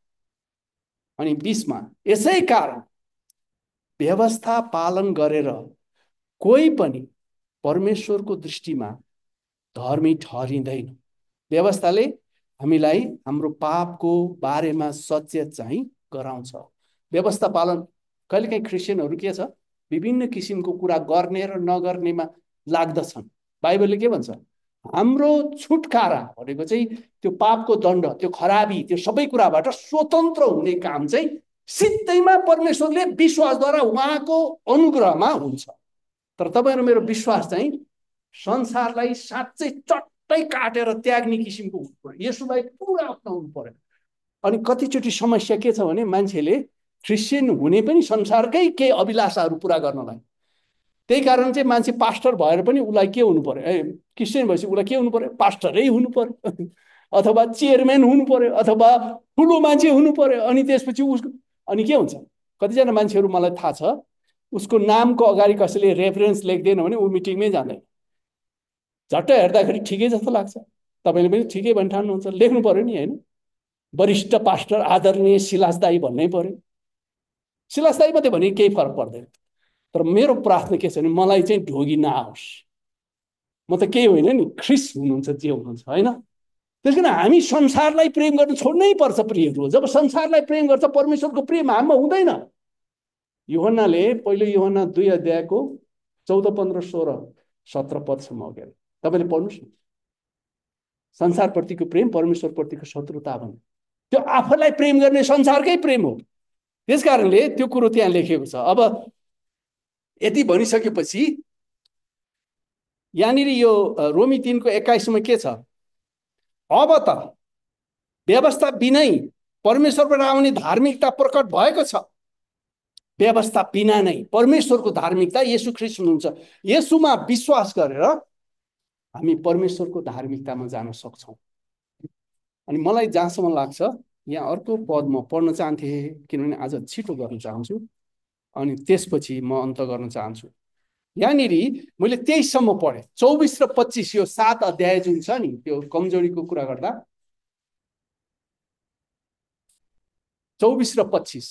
अनि बीसमा, यसै कारण व्यवस्था पालन गरेर कोही पनि परमेश्वरको दृष्टिमा धर्मी ठहरिँदैन। व्यवस्थाले हामीलाई हाम्रो पापको बारेमा सचेत चाहिँ गराउँछ। व्यवस्था पालन कहिलेकाहीँ क्रिस्चियनहरू के छ, विभिन्न किसिमको कुरा गर्ने र नगर्नेमा लाग्दछन्। बाइबलले के भन्छ, हाम्रो छुटकारा भनेको चाहिँ त्यो पापको दण्ड, त्यो खराबी, त्यो सबै कुराबाट स्वतन्त्र हुने काम चाहिँ सिधैमा परमेश्वरले विश्वासद्वारा उहाँको अनुग्रहमा हुन्छ। तर तपाईहरु मेरो विश्वास चाहिँ संसारलाई साँच्चै चट्टै काटेर त्याग्ने किसिमको हुनु पर्यो, यसुलाई पुरा अपनाउनु पर्यो। अनि कतिचोटि समस्या के छ भने मान्छेले क्रिस्चियन हुने पनि संसारकै केही अभिलाषाहरू पुरा गर्नलाई, त्यही कारण चाहिँ मान्छे पास्टर भएर पनि उसलाई के हुनु पर्यो, ए क्रिस्चियन भएपछि उसलाई के हुनु पर्यो, पास्टरै हुनु पर्यो अथवा चेयरम्यान हुनु पर्यो अथवा ठुलो मान्छे हुनु पर्यो। अनि त्यसपछि उसको अनि के हुन्छ, कतिजना मान्छेहरू मलाई थाहा छ, उसको नामको अगाडि कसैले रेफरेन्स लेख्दैन भने ऊ मिटिङमै जाँदैन। झट्ट हेर्दाखेरि ठिकै जस्तो लाग्छ, तपाईँले पनि ठिकै भनी ठान्नुहुन्छ, लेख्नु पर्यो नि होइन, वरिष्ठ पास्टर आदरणीय सिलास दाई भन्नै पर्यो। सिलास दाई मात्रै भने केही फरक पर्दैन। तर मेरो प्रार्थना के छ भने मलाई चाहिँ ढोगी नआओस्, म त केही होइन नि, ख्रिस्ट हुनुहुन्छ जे हुनुहुन्छ होइन। त्यस कारण हामी संसारलाई प्रेम गर्न छोड्नै पर्छ प्रियहरू। जब संसारलाई प्रेम गर्छ परमेश्वरको प्रेम हामीमा हुँदैन। यूहन्नाले पहिलो यूहन्ना दुई अध्यायको चौध पन्ध्र सोह्र सत्र पदसम्म अगाडि तपाईँले पढ्नुहोस् न, संसारप्रतिको प्रेम परमेश्वरप्रतिको शत्रुता भन्ने, त्यो आफूलाई प्रेम गर्ने संसारकै प्रेम हो। त्यस कारणले त्यो कुरो त्यहाँ लेखेको छ। अब यति भनिसकेपछि यहाँनिर यो रोमी तीनको एक्काइसमा के छ, अब त व्यवस्था बिनै परमेश्वरबाट आउने धार्मिकता प्रकट भएको छ। व्यवस्था बिना नै परमेश्वरको धार्मिकता येशू ख्रीष्ट हुनुहुन्छ। येशूमा विश्वास गरेर हामी परमेश्वरको धार्मिकतामा जान सक्छौँ। अनि मलाई जहाँसम्म लाग्छ यहाँ अर्को पद म पढ्न चाहन्थेँ, किनभने आज छिटो गर्न चाहन्छु अनि त्यसपछि म अन्त गर्न चाहन्छु। यहाँनिर मैले तेइससम्म पढेँ, चौबिस र पच्चिस यो सात अध्याय जुन छ नि त्यो कमजोरीको कुरा गर्दा, चौबिस र पच्चिस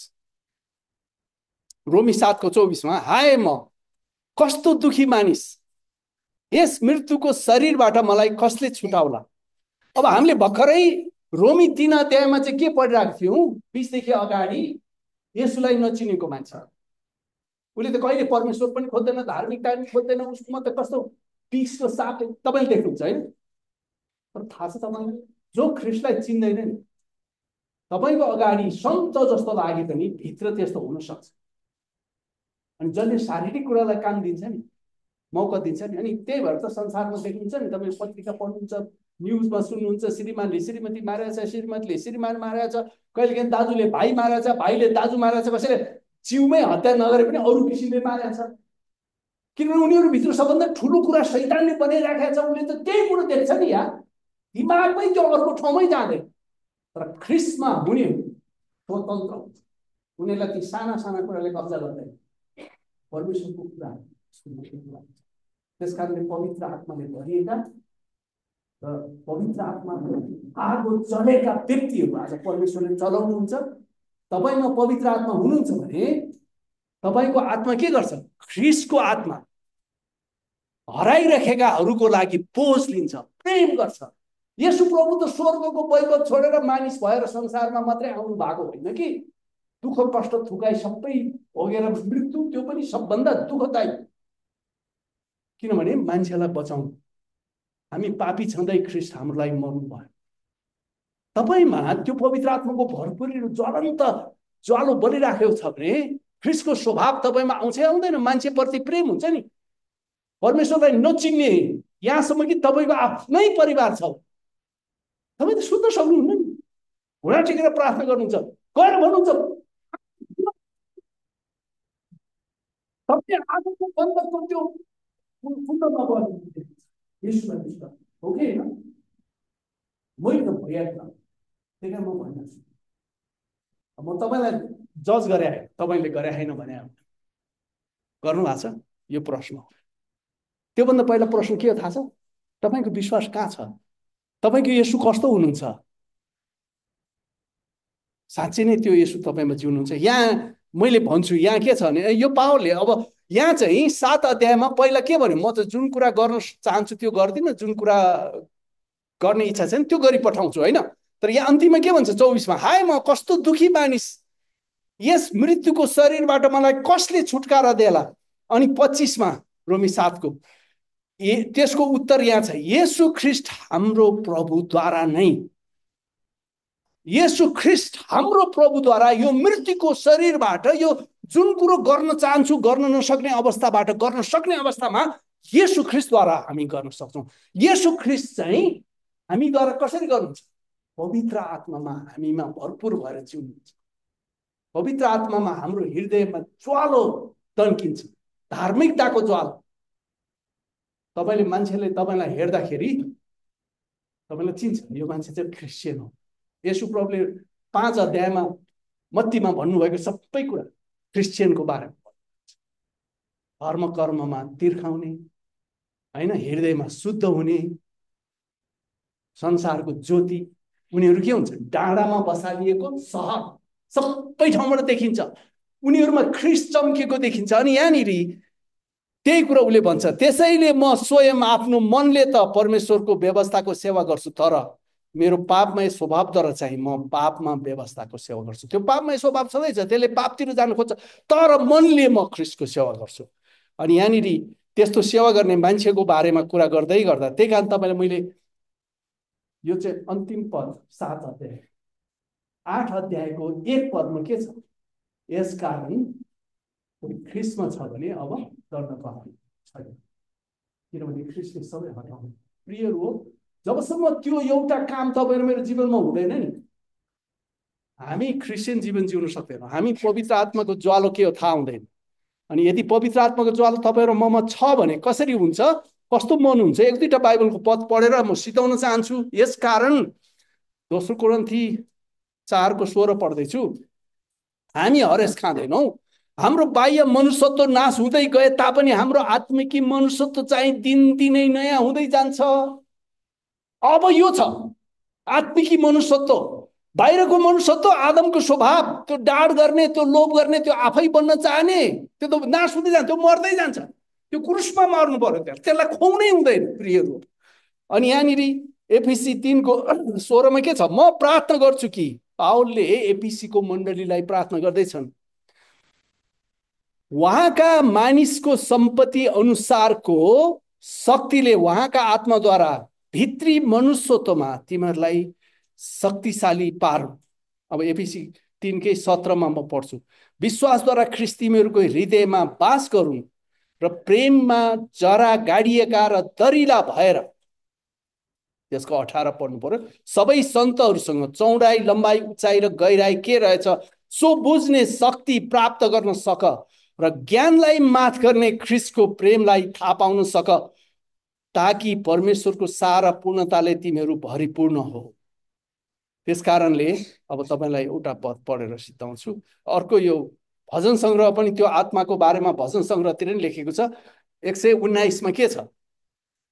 रोमी सातको चौबिसमा, हाय म कस्तो दुखी मानिस, यस मृत्युको शरीरबाट मलाई कसले छुटाउला। अब हामीले भर्खरै रोमी तीन अध्यायमा चाहिँ के पढिरहेको थियौँ, बिसदेखि अगाडि येशूलाई नचिनेको मान्छे, उसले त कहिले परमेश्वर पनि खोज्दैन, धार्मिकता पनि खोज्दैन, उसकोमा त कस्तो पिसको साप तपाईँले देख्नुहुन्छ होइन। तर थाहा छ तपाईँलाई, जो ख्रिस्टलाई चिन्दैन नि तपाईँको अगाडि सन्त जस्तो लागे पनि भित्र त्यस्तो हुन सक्छ। अनि जसले शारीरिक कुरालाई काम दिन्छ नि, मौका दिन्छ नि, अनि त्यही भएर त संसारमा देख्नुहुन्छ नि, तपाईँ पत्रिका पढ्नुहुन्छ, न्युजमा सुन्नुहुन्छ, श्रीमानले श्रीमती मारेको छ, श्रीमतीले श्रीमान मारेको छ, कहिलेकाहीँ दाजुले भाइ मारेको छ, भाइले दाजु मारेको छ, कसैले जिउमै हत्या नगरे पनि अरू किसिमले मारेको छ। किनभने उनीहरूभित्र सबभन्दा ठुलो कुरा शैतानले बनाइराखेको छ, उसले त त्यही कुरो देख्छ नि यार, दिमागमै त्यो अर्को ठाउँमै जाँदैन। तर ख्रिस्टमा हुने स्वतन्त्र हुन्छ, उनीहरूलाई ती साना साना कुराले कब्जा गर्दैन, परमेश्वरको कुरा सुन्ने कुरा। त्यस कारणले पवित्र आत्माले भरिएका र पवित्र आत्माको आगो चलेका व्यक्तिहरू आज परमेश्वरले चलाउनुहुन्छ। तपाईँमा पवित्र आत्मा हुनुहुन्छ भने तपाईँको आत्मा के गर्छ? ख्रीष्टको आत्मा हराइरहेकाहरूको लागि बोझ लिन्छ, प्रेम गर्छ। येशू प्रभु त स्वर्गको वैभव छोडेर मानिस भएर संसारमा मात्रै आउनु भएको होइन कि, दुःख कष्ट थुकाइ सबै भोगेर मृत्यु, त्यो पनि सबभन्दा दुःखदायी, किनभने मान्छेलाई बचाउनु। हामी पापी छँदै ख्रीष्ट हाम्रो लागि मर्नु भयो। तपाईँमा त्यो पवित्र आत्माको भरपुरी ज्वलन्त ज्वालो बलिराखेको छ भने ख्रीष्टको स्वभाव तपाईँमा आउँछ आउँदैन? मान्छेप्रति प्रेम हुन्छ नि। परमेश्वरलाई नचिन्ने यहाँसम्म कि तपाईँको आफ्नै परिवार छ, तपाईँ त सुत्न सक्नुहुन्न नि। घुँडा टेकेर प्रार्थना गर्नुहुन्छ, गएर भन्नुहुन्छ तपाईँ आगोको बन्दको त्यो कुण्डमा पर्नुहुन्छ। यसुलाई विश्वास हो कि होइन? मैले त भइहाल्छ, त्यही कारण म भनिहाल्छु। म तपाईँलाई जज गरे तपाईँले गरे होइन भने गर्नु भएको छ यो प्रश्न। त्योभन्दा पहिला प्रश्न के हो थाहा छ? तपाईँको विश्वास कहाँ छ? तपाईँको येशू कस्तो हुनुहुन्छ? साँच्चै नै त्यो येशू तपाईँमा जिउनुहुन्छ? यहाँ मैले भन्छु, यहाँ के छ भने यो पावलले अब यहाँ चाहिँ सात अध्यायमा पहिला के भन्यो? म त जुन कुरा गर्न चाहन्छु त्यो गर्दिनँ, जुन कुरा गर्ने इच्छा छ नि त्यो गरी पठाउँछु, होइन? तर यहाँ अन्तिममा के भन्छ? चौबिसमा, हाय म कस्तो दुखी मानिस, यस मृत्युको शरीरबाट मलाई कसले छुटकारा देला? अनि पच्चिसमा रोमी सातको ए त्यसको उत्तर यहाँ छ, येशू ख्रीष्ट हाम्रो प्रभुद्वारा नै। येशू ख्रीष्ट हाम्रो प्रभुद्वारा यो मृत्युको शरीरबाट, यो जुन कुरो गर्न चाहन्छु गर्न नसक्ने अवस्थाबाट गर्न सक्ने अवस्थामा येशू ख्रीष्टद्वारा हामी गर्न सक्छौँ। येशू ख्रीष्ट चाहिँ हामीद्वारा कसरी गर्नुहुन्छ? पवित्र आत्मामा हामीमा भरपुर भएर जिउनुहुन्छ। पवित्र आत्मामा हाम्रो हृदयमा ज्वालो तन्किन्छ, धार्मिकताको ज्वालो। तपाईँले मान्छेले तपाईँलाई हेर्दाखेरि तपाईँलाई चिन्छ, यो मान्छे चाहिँ क्रिस्चियन हो। येशू प्रभुले पाँच अध्यायमा मत्तीमा भन्नुभएको सबै कुरा क्रिस्चियनको बारेमा, धर्म कर्ममा तिर्खाउने, होइन, हृदयमा शुद्ध हुने, संसारको ज्योति। उनीहरू के हुन्छ? डाँडामा बसालिएको सहर, सबै ठाउँबाट देखिन्छ, उनीहरूमा ख्रीष्ट चम्केको देखिन्छ। अनि यहाँनिर त्यही कुरा उसले भन्छ, त्यसैले म स्वयं आफ्नो मनले त परमेश्वरको व्यवस्थाको सेवा गर्छु, तर मेरो पापमय स्वभावद्वारा चाहिँ म पापमा व्यवस्थाको सेवा गर्छु। त्यो पापमय स्वभाव छँदैछ, त्यसले पापतिर जानु खोज्छ, तर मनले म ख्रीष्टको सेवा गर्छु। अनि यहाँनिर त्यस्तो सेवा गर्ने मान्छेको बारेमा कुरा गर्दै गर्दा, त्यही कारण तपाईँलाई मैले यो चाहिँ अन्तिम पद सात अध्याय आठ अध्यायको एक पदमा के छ? यसकारण ख्रीष्टमा छ भने अब डर्न पर्ने छैन, किनभने ख्रीष्टले सबै हटाउनु। प्रियहरू हो, जबसम्म त्यो एउटा काम तपाईँ र मेरो जीवनमा हुँदैन नि, हामी क्रिस्चियन जीवन जिउन सक्दैनौँ। हामी पवित्र आत्माको ज्वालो के हो थाहा हुँदैन। अनि यदि पवित्र आत्माको ज्वालो तपाईँ र ममा छ भने कसरी हुन्छ, कस्तो मन हुन्छ? एक दुईवटा बाइबलको पद पढेर म सिताउन चाहन्छु। यसकारण दोस्रो कोरिन्थी चारको सोह्र पढ्दैछु, हामी हरेस खाँदैनौँ, हाम्रो बाह्य मनुष्यत्व नाश हुँदै गए तापनि हाम्रो आत्मिकी मनुष्यत्व चाहिँ दिनदिनै नयाँ हुँदै जान्छ। अब यो छ आत्मिकी मनुष्यत्व। बाहिरको मनुष्यत्व आदमको स्वभाव, त्यो डाड गर्ने, त्यो लोभ गर्ने, त्यो आफै बन्न चाहने, त्यो त नाश हुँदै जान्छ, त्यो मर्दै जान्छ। त्यो क्रुसमा मर्नु पर्यो, त्यहाँ त्यसलाई खुवाउनै हुँदैन प्रियहरू। अनि यहाँनिर एफिसी तीनको सोह्रमा के छ? म प्रार्थना गर्छु कि, पावलले एफिसीको मण्डलीलाई प्रार्थना गर्दैछन्, उहाँका मानिसको सम्पत्ति अनुसारको शक्तिले उहाँका आत्माद्वारा भित्री मनुष्यत्वमा तिमीहरूलाई शक्तिशाली पार। अब एफिसी तीनकै सत्रमा म पढ्छु, विश्वासद्वारा ख्रीष्ट तिमीहरूको हृदयमा बास गरून् र प्रेममा जरा गाडिएका र दरिला भएर, त्यसको अठार पढ्नु पर्यो, सबै सन्तहरूसँग चौडाइ लम्बाइ उचाइ र गहिराई के रहेछ सो बुझ्ने शक्ति प्राप्त गर्न सक र ज्ञानलाई माथ गर्ने ख्रीष्टको प्रेमलाई थाहा पाउन सक, ताकि परमेश्वरको सारा पूर्णताले तिमीहरू भरिपूर्ण हो। त्यस कारणले अब तपाईँलाई एउटा पद पढेर सिद्धाउँछु। अर्को यो भजन सङ्ग्रह पनि त्यो आत्माको बारेमा भजन सङ्ग्रहतिर नि लेखेको छ। एक सय उन्नाइसमा के छ?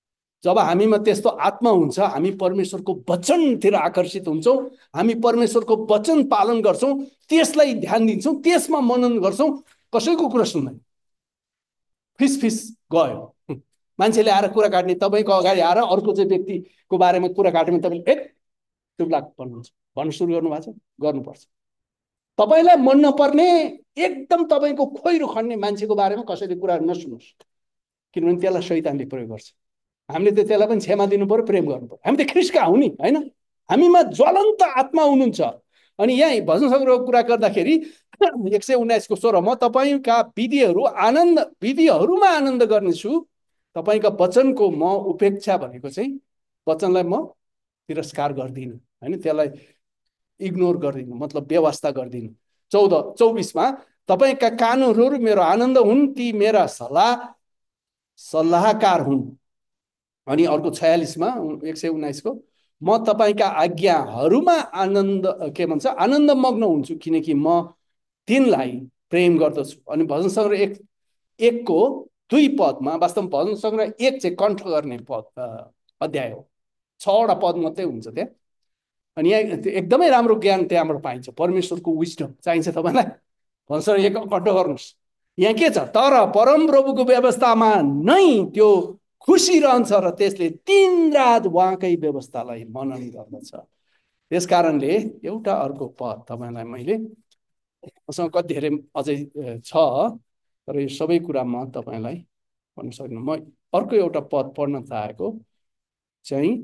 जब हामीमा त्यस्तो आत्मा हुन्छ, हामी परमेश्वरको वचनतिर आकर्षित हुन्छौँ, हामी परमेश्वरको वचन पालन गर्छौँ, त्यसलाई ध्यान दिन्छौँ, त्यसमा मनन गर्छौँ, कसैको कुरा सुन्दैन। फिस फिस गयो। मान्छेले आएर कुरा काट्ने, तपाईँको अगाडि आएर अर्को चाहिँ व्यक्तिको बारेमा कुरा काट्यो भने तपाईँले एक चुप लाग भन्नुहुन्छ, भन्नु सुरु गर्नुभएको छ, गर्नुपर्छ। तपाईँलाई मन नपर्ने, एकदम तपाईँको खोइरो खन्ने मान्छेको बारेमा कसैले कुरा नसुन्नुहोस्, किनभने त्यसलाई शैतानले प्रयोग गर्छ। हामीले त त्यसलाई पनि क्षमा दिनु पर्यो, प्रेम गर्नु पर्यो। हामी त ख्रिस्टका हौ नि, होइन? हामीमा ज्वलन्त आत्मा हुनुहुन्छ। अनि यहाँ भजन सङ्ग्रहको कुरा गर्दाखेरि एक सय उन्नाइसको स्वर, म तपाईँका विधिहरू आनन्द विधिहरूमा आनन्द गर्नेछु, तपाईँका वचनको म उपेक्षा भनेको चाहिँ वचनलाई म तिरस्कार गर्दिनँ, होइन? त्यसलाई इग्नोर गर्दिनँ, मतलब व्यवस्था गर्दिनँ। चौध चौबिसमा तपाईँका कानुनहरू मेरो आनन्द हुन्, ती मेरा सल्लाह सल्लाहकार हुन्। अनि अर्को छयालिसमा एक सय उन्नाइसको, म तपाईँका आज्ञाहरूमा आनन्द के भन्छ आनन्दमग्न हुन्छु, किनकि म तिनलाई प्रेम गर्दछु। अनि भजन सङ्ग्रह एक एकको दुई पदमा, वास्तवमा भजन सङ्ग्रह एक चाहिँ कण्ठ गर्ने पद अध्याय हो, छवटा पद मात्रै हुन्छ त्यहाँ। अनि यहाँ एकदमै राम्रो ज्ञान त्यहाँबाट पाइन्छ, परमेश्वरको विस्डम चाहिन्छ तपाईँलाई। भजन सङ्ग्रह एक कण्ठ गर्नुहोस्। यहाँ के छ, तर परमप्रभुको व्यवस्थामा नै त्यो खुसी रहन्छ र त्यसले दिन रात उहाँकै व्यवस्थालाई मनन गर्दछ। त्यस कारणले एउटा अर्को पद तपाईँलाई मैले, मसँग कति धेरै अझै छ, तर यो सबै कुरा म तपाईँलाई भन्न सक्दिनँ। म अर्को एउटा पद पढ्न चाहेको चाहिँ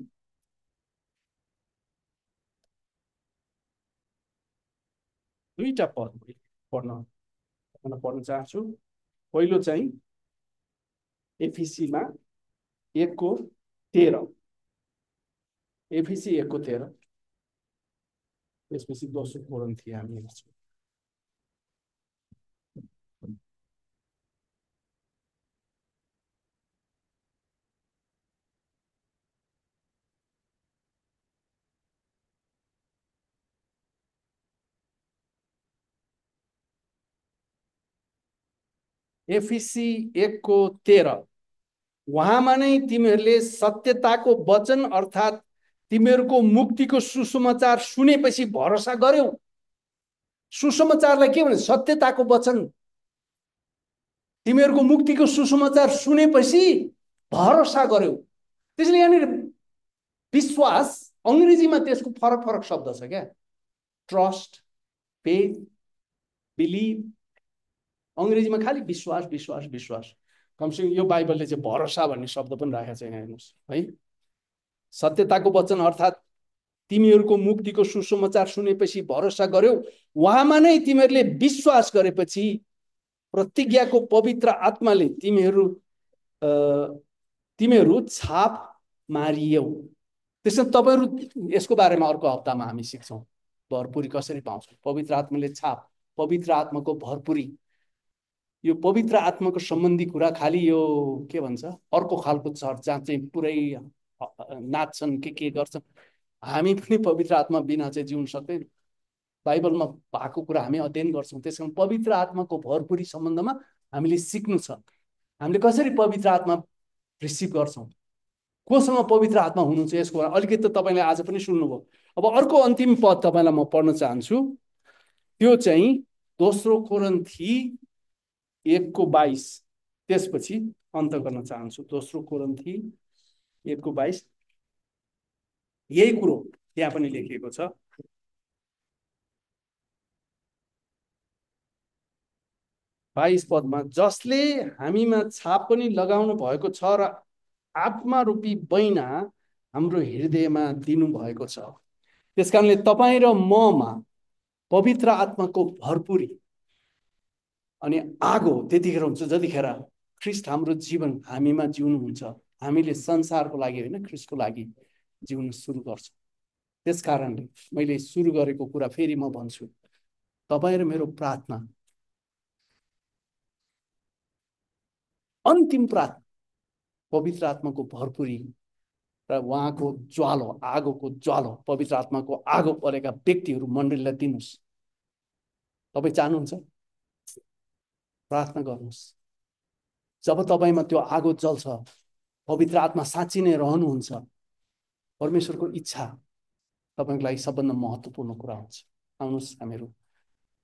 दुईटा पद पढ्न पढ्न चाहन्छु। पहिलो चाहिँ एफिसीमा एकको तेह्र, एफिसी एकको तेह्र, त्यसपछि दोस्रो कोरिन्थी हामी हेर्छौँ। एफिसी एकको तेह्र, उहाँमा नै तिमीहरूले सत्यताको वचन अर्थात् तिमीहरूको मुक्तिको सुसमाचार सुनेपछि भरोसा गर्यौ। सुसमाचारलाई के भन्छ? सत्यताको वचन। तिमीहरूको मुक्तिको सुसमाचार सुनेपछि भरोसा गर्यौ। त्यसले यहाँनिर विश्वास, अङ्ग्रेजीमा त्यसको फरक फरक शब्द छ क्या, ट्रस्ट, फेथ, बिलिभ। अङ्ग्रेजीमा खालि विश्वास विश्वास विश्वास, कमसेकम यो बाइबलले चाहिँ भरोसा भन्ने शब्द पनि राखेको छ यहाँ, हेर्नुहोस् है। सत्यताको वचन अर्थात् तिमीहरूको मुक्तिको सुसमाचार सुनेपछि भरोसा गर्यौ, उहाँमा नै तिमीहरूले विश्वास गरेपछि प्रतिज्ञाको पवित्र आत्माले तिमीहरू तिमीहरू छाप मारियौ। त्यसमा तपाईँहरू यसको बारेमा अर्को हप्तामा हामी सिक्छौँ, भरपुरी कसरी पाउँछौँ। पवित्र आत्माले छाप, पवित्र आत्माको भरपुरी। यो पवित्र आत्माको सम्बन्धी कुरा खालि यो के भन्छ अर्को खालको चर्च जहाँ चाहिँ पुरै नाच्छन्, के के गर्छन्। हामी पनि पवित्र आत्मा बिना चाहिँ जिउन सक्दैन। बाइबलमा भएको कुरा हामी अध्ययन गर्छौँ। त्यस कारण पवित्र आत्माको भरपुरी सम्बन्धमा हामीले सिक्नु छ। हामीले कसरी पवित्र आत्मा रिसिभ गर्छौँ, कोसँग पवित्र आत्मा हुनुहुन्छ, यसको अलिकति त तपाईँले आज पनि सुन्नुभयो। अब अर्को अन्तिम पद तपाईँलाई म पढ्न चाहन्छु, त्यो चाहिँ दोस्रो कोरिन्थी एकको बाइस, त्यसपछि अन्त गर्न चाहन्छु। दोस्रो कोरिन्थी एकको बाइस, यही कुरो त्यहाँ पनि लेखिएको छ। बाइस पदमा, जसले हामीमा छाप पनि लगाउनु भएको छ र आत्मा रूपी बैना हाम्रो हृदयमा दिनुभएको छ। त्यस कारणले तपाईँ र ममा पवित्र आत्माको भरपुरी अनि आगो त्यतिखेर हुन्छ जतिखेर ख्रिस्ट हाम्रो जीवन हामीमा जिउनुहुन्छ। हामीले संसारको लागि होइन, ख्रिस्टको लागि जिउन सुरु गर्छौँ। त्यस कारणले मैले सुरु गरेको कुरा फेरि म भन्छु, तपाईँ र मेरो प्रार्थना, अन्तिम प्रार्थना पवित्र आत्माको भरपुरी र उहाँको ज्वालो, आगोको ज्वालो, पवित्र आत्माको आगो परेका व्यक्तिहरू मण्डलीलाई दिनुहोस्। तपाईँ चाहनुहुन्छ, प्रार्थना गर्नुहोस्। जब तपाईँमा त्यो आगो जल्छ, पवित्र आत्मा साँच्ची नै रहनुहुन्छ, परमेश्वरको इच्छा तपाईँको लागि सबभन्दा महत्त्वपूर्ण कुरा हुन्छ। आउनुहोस् हामीहरू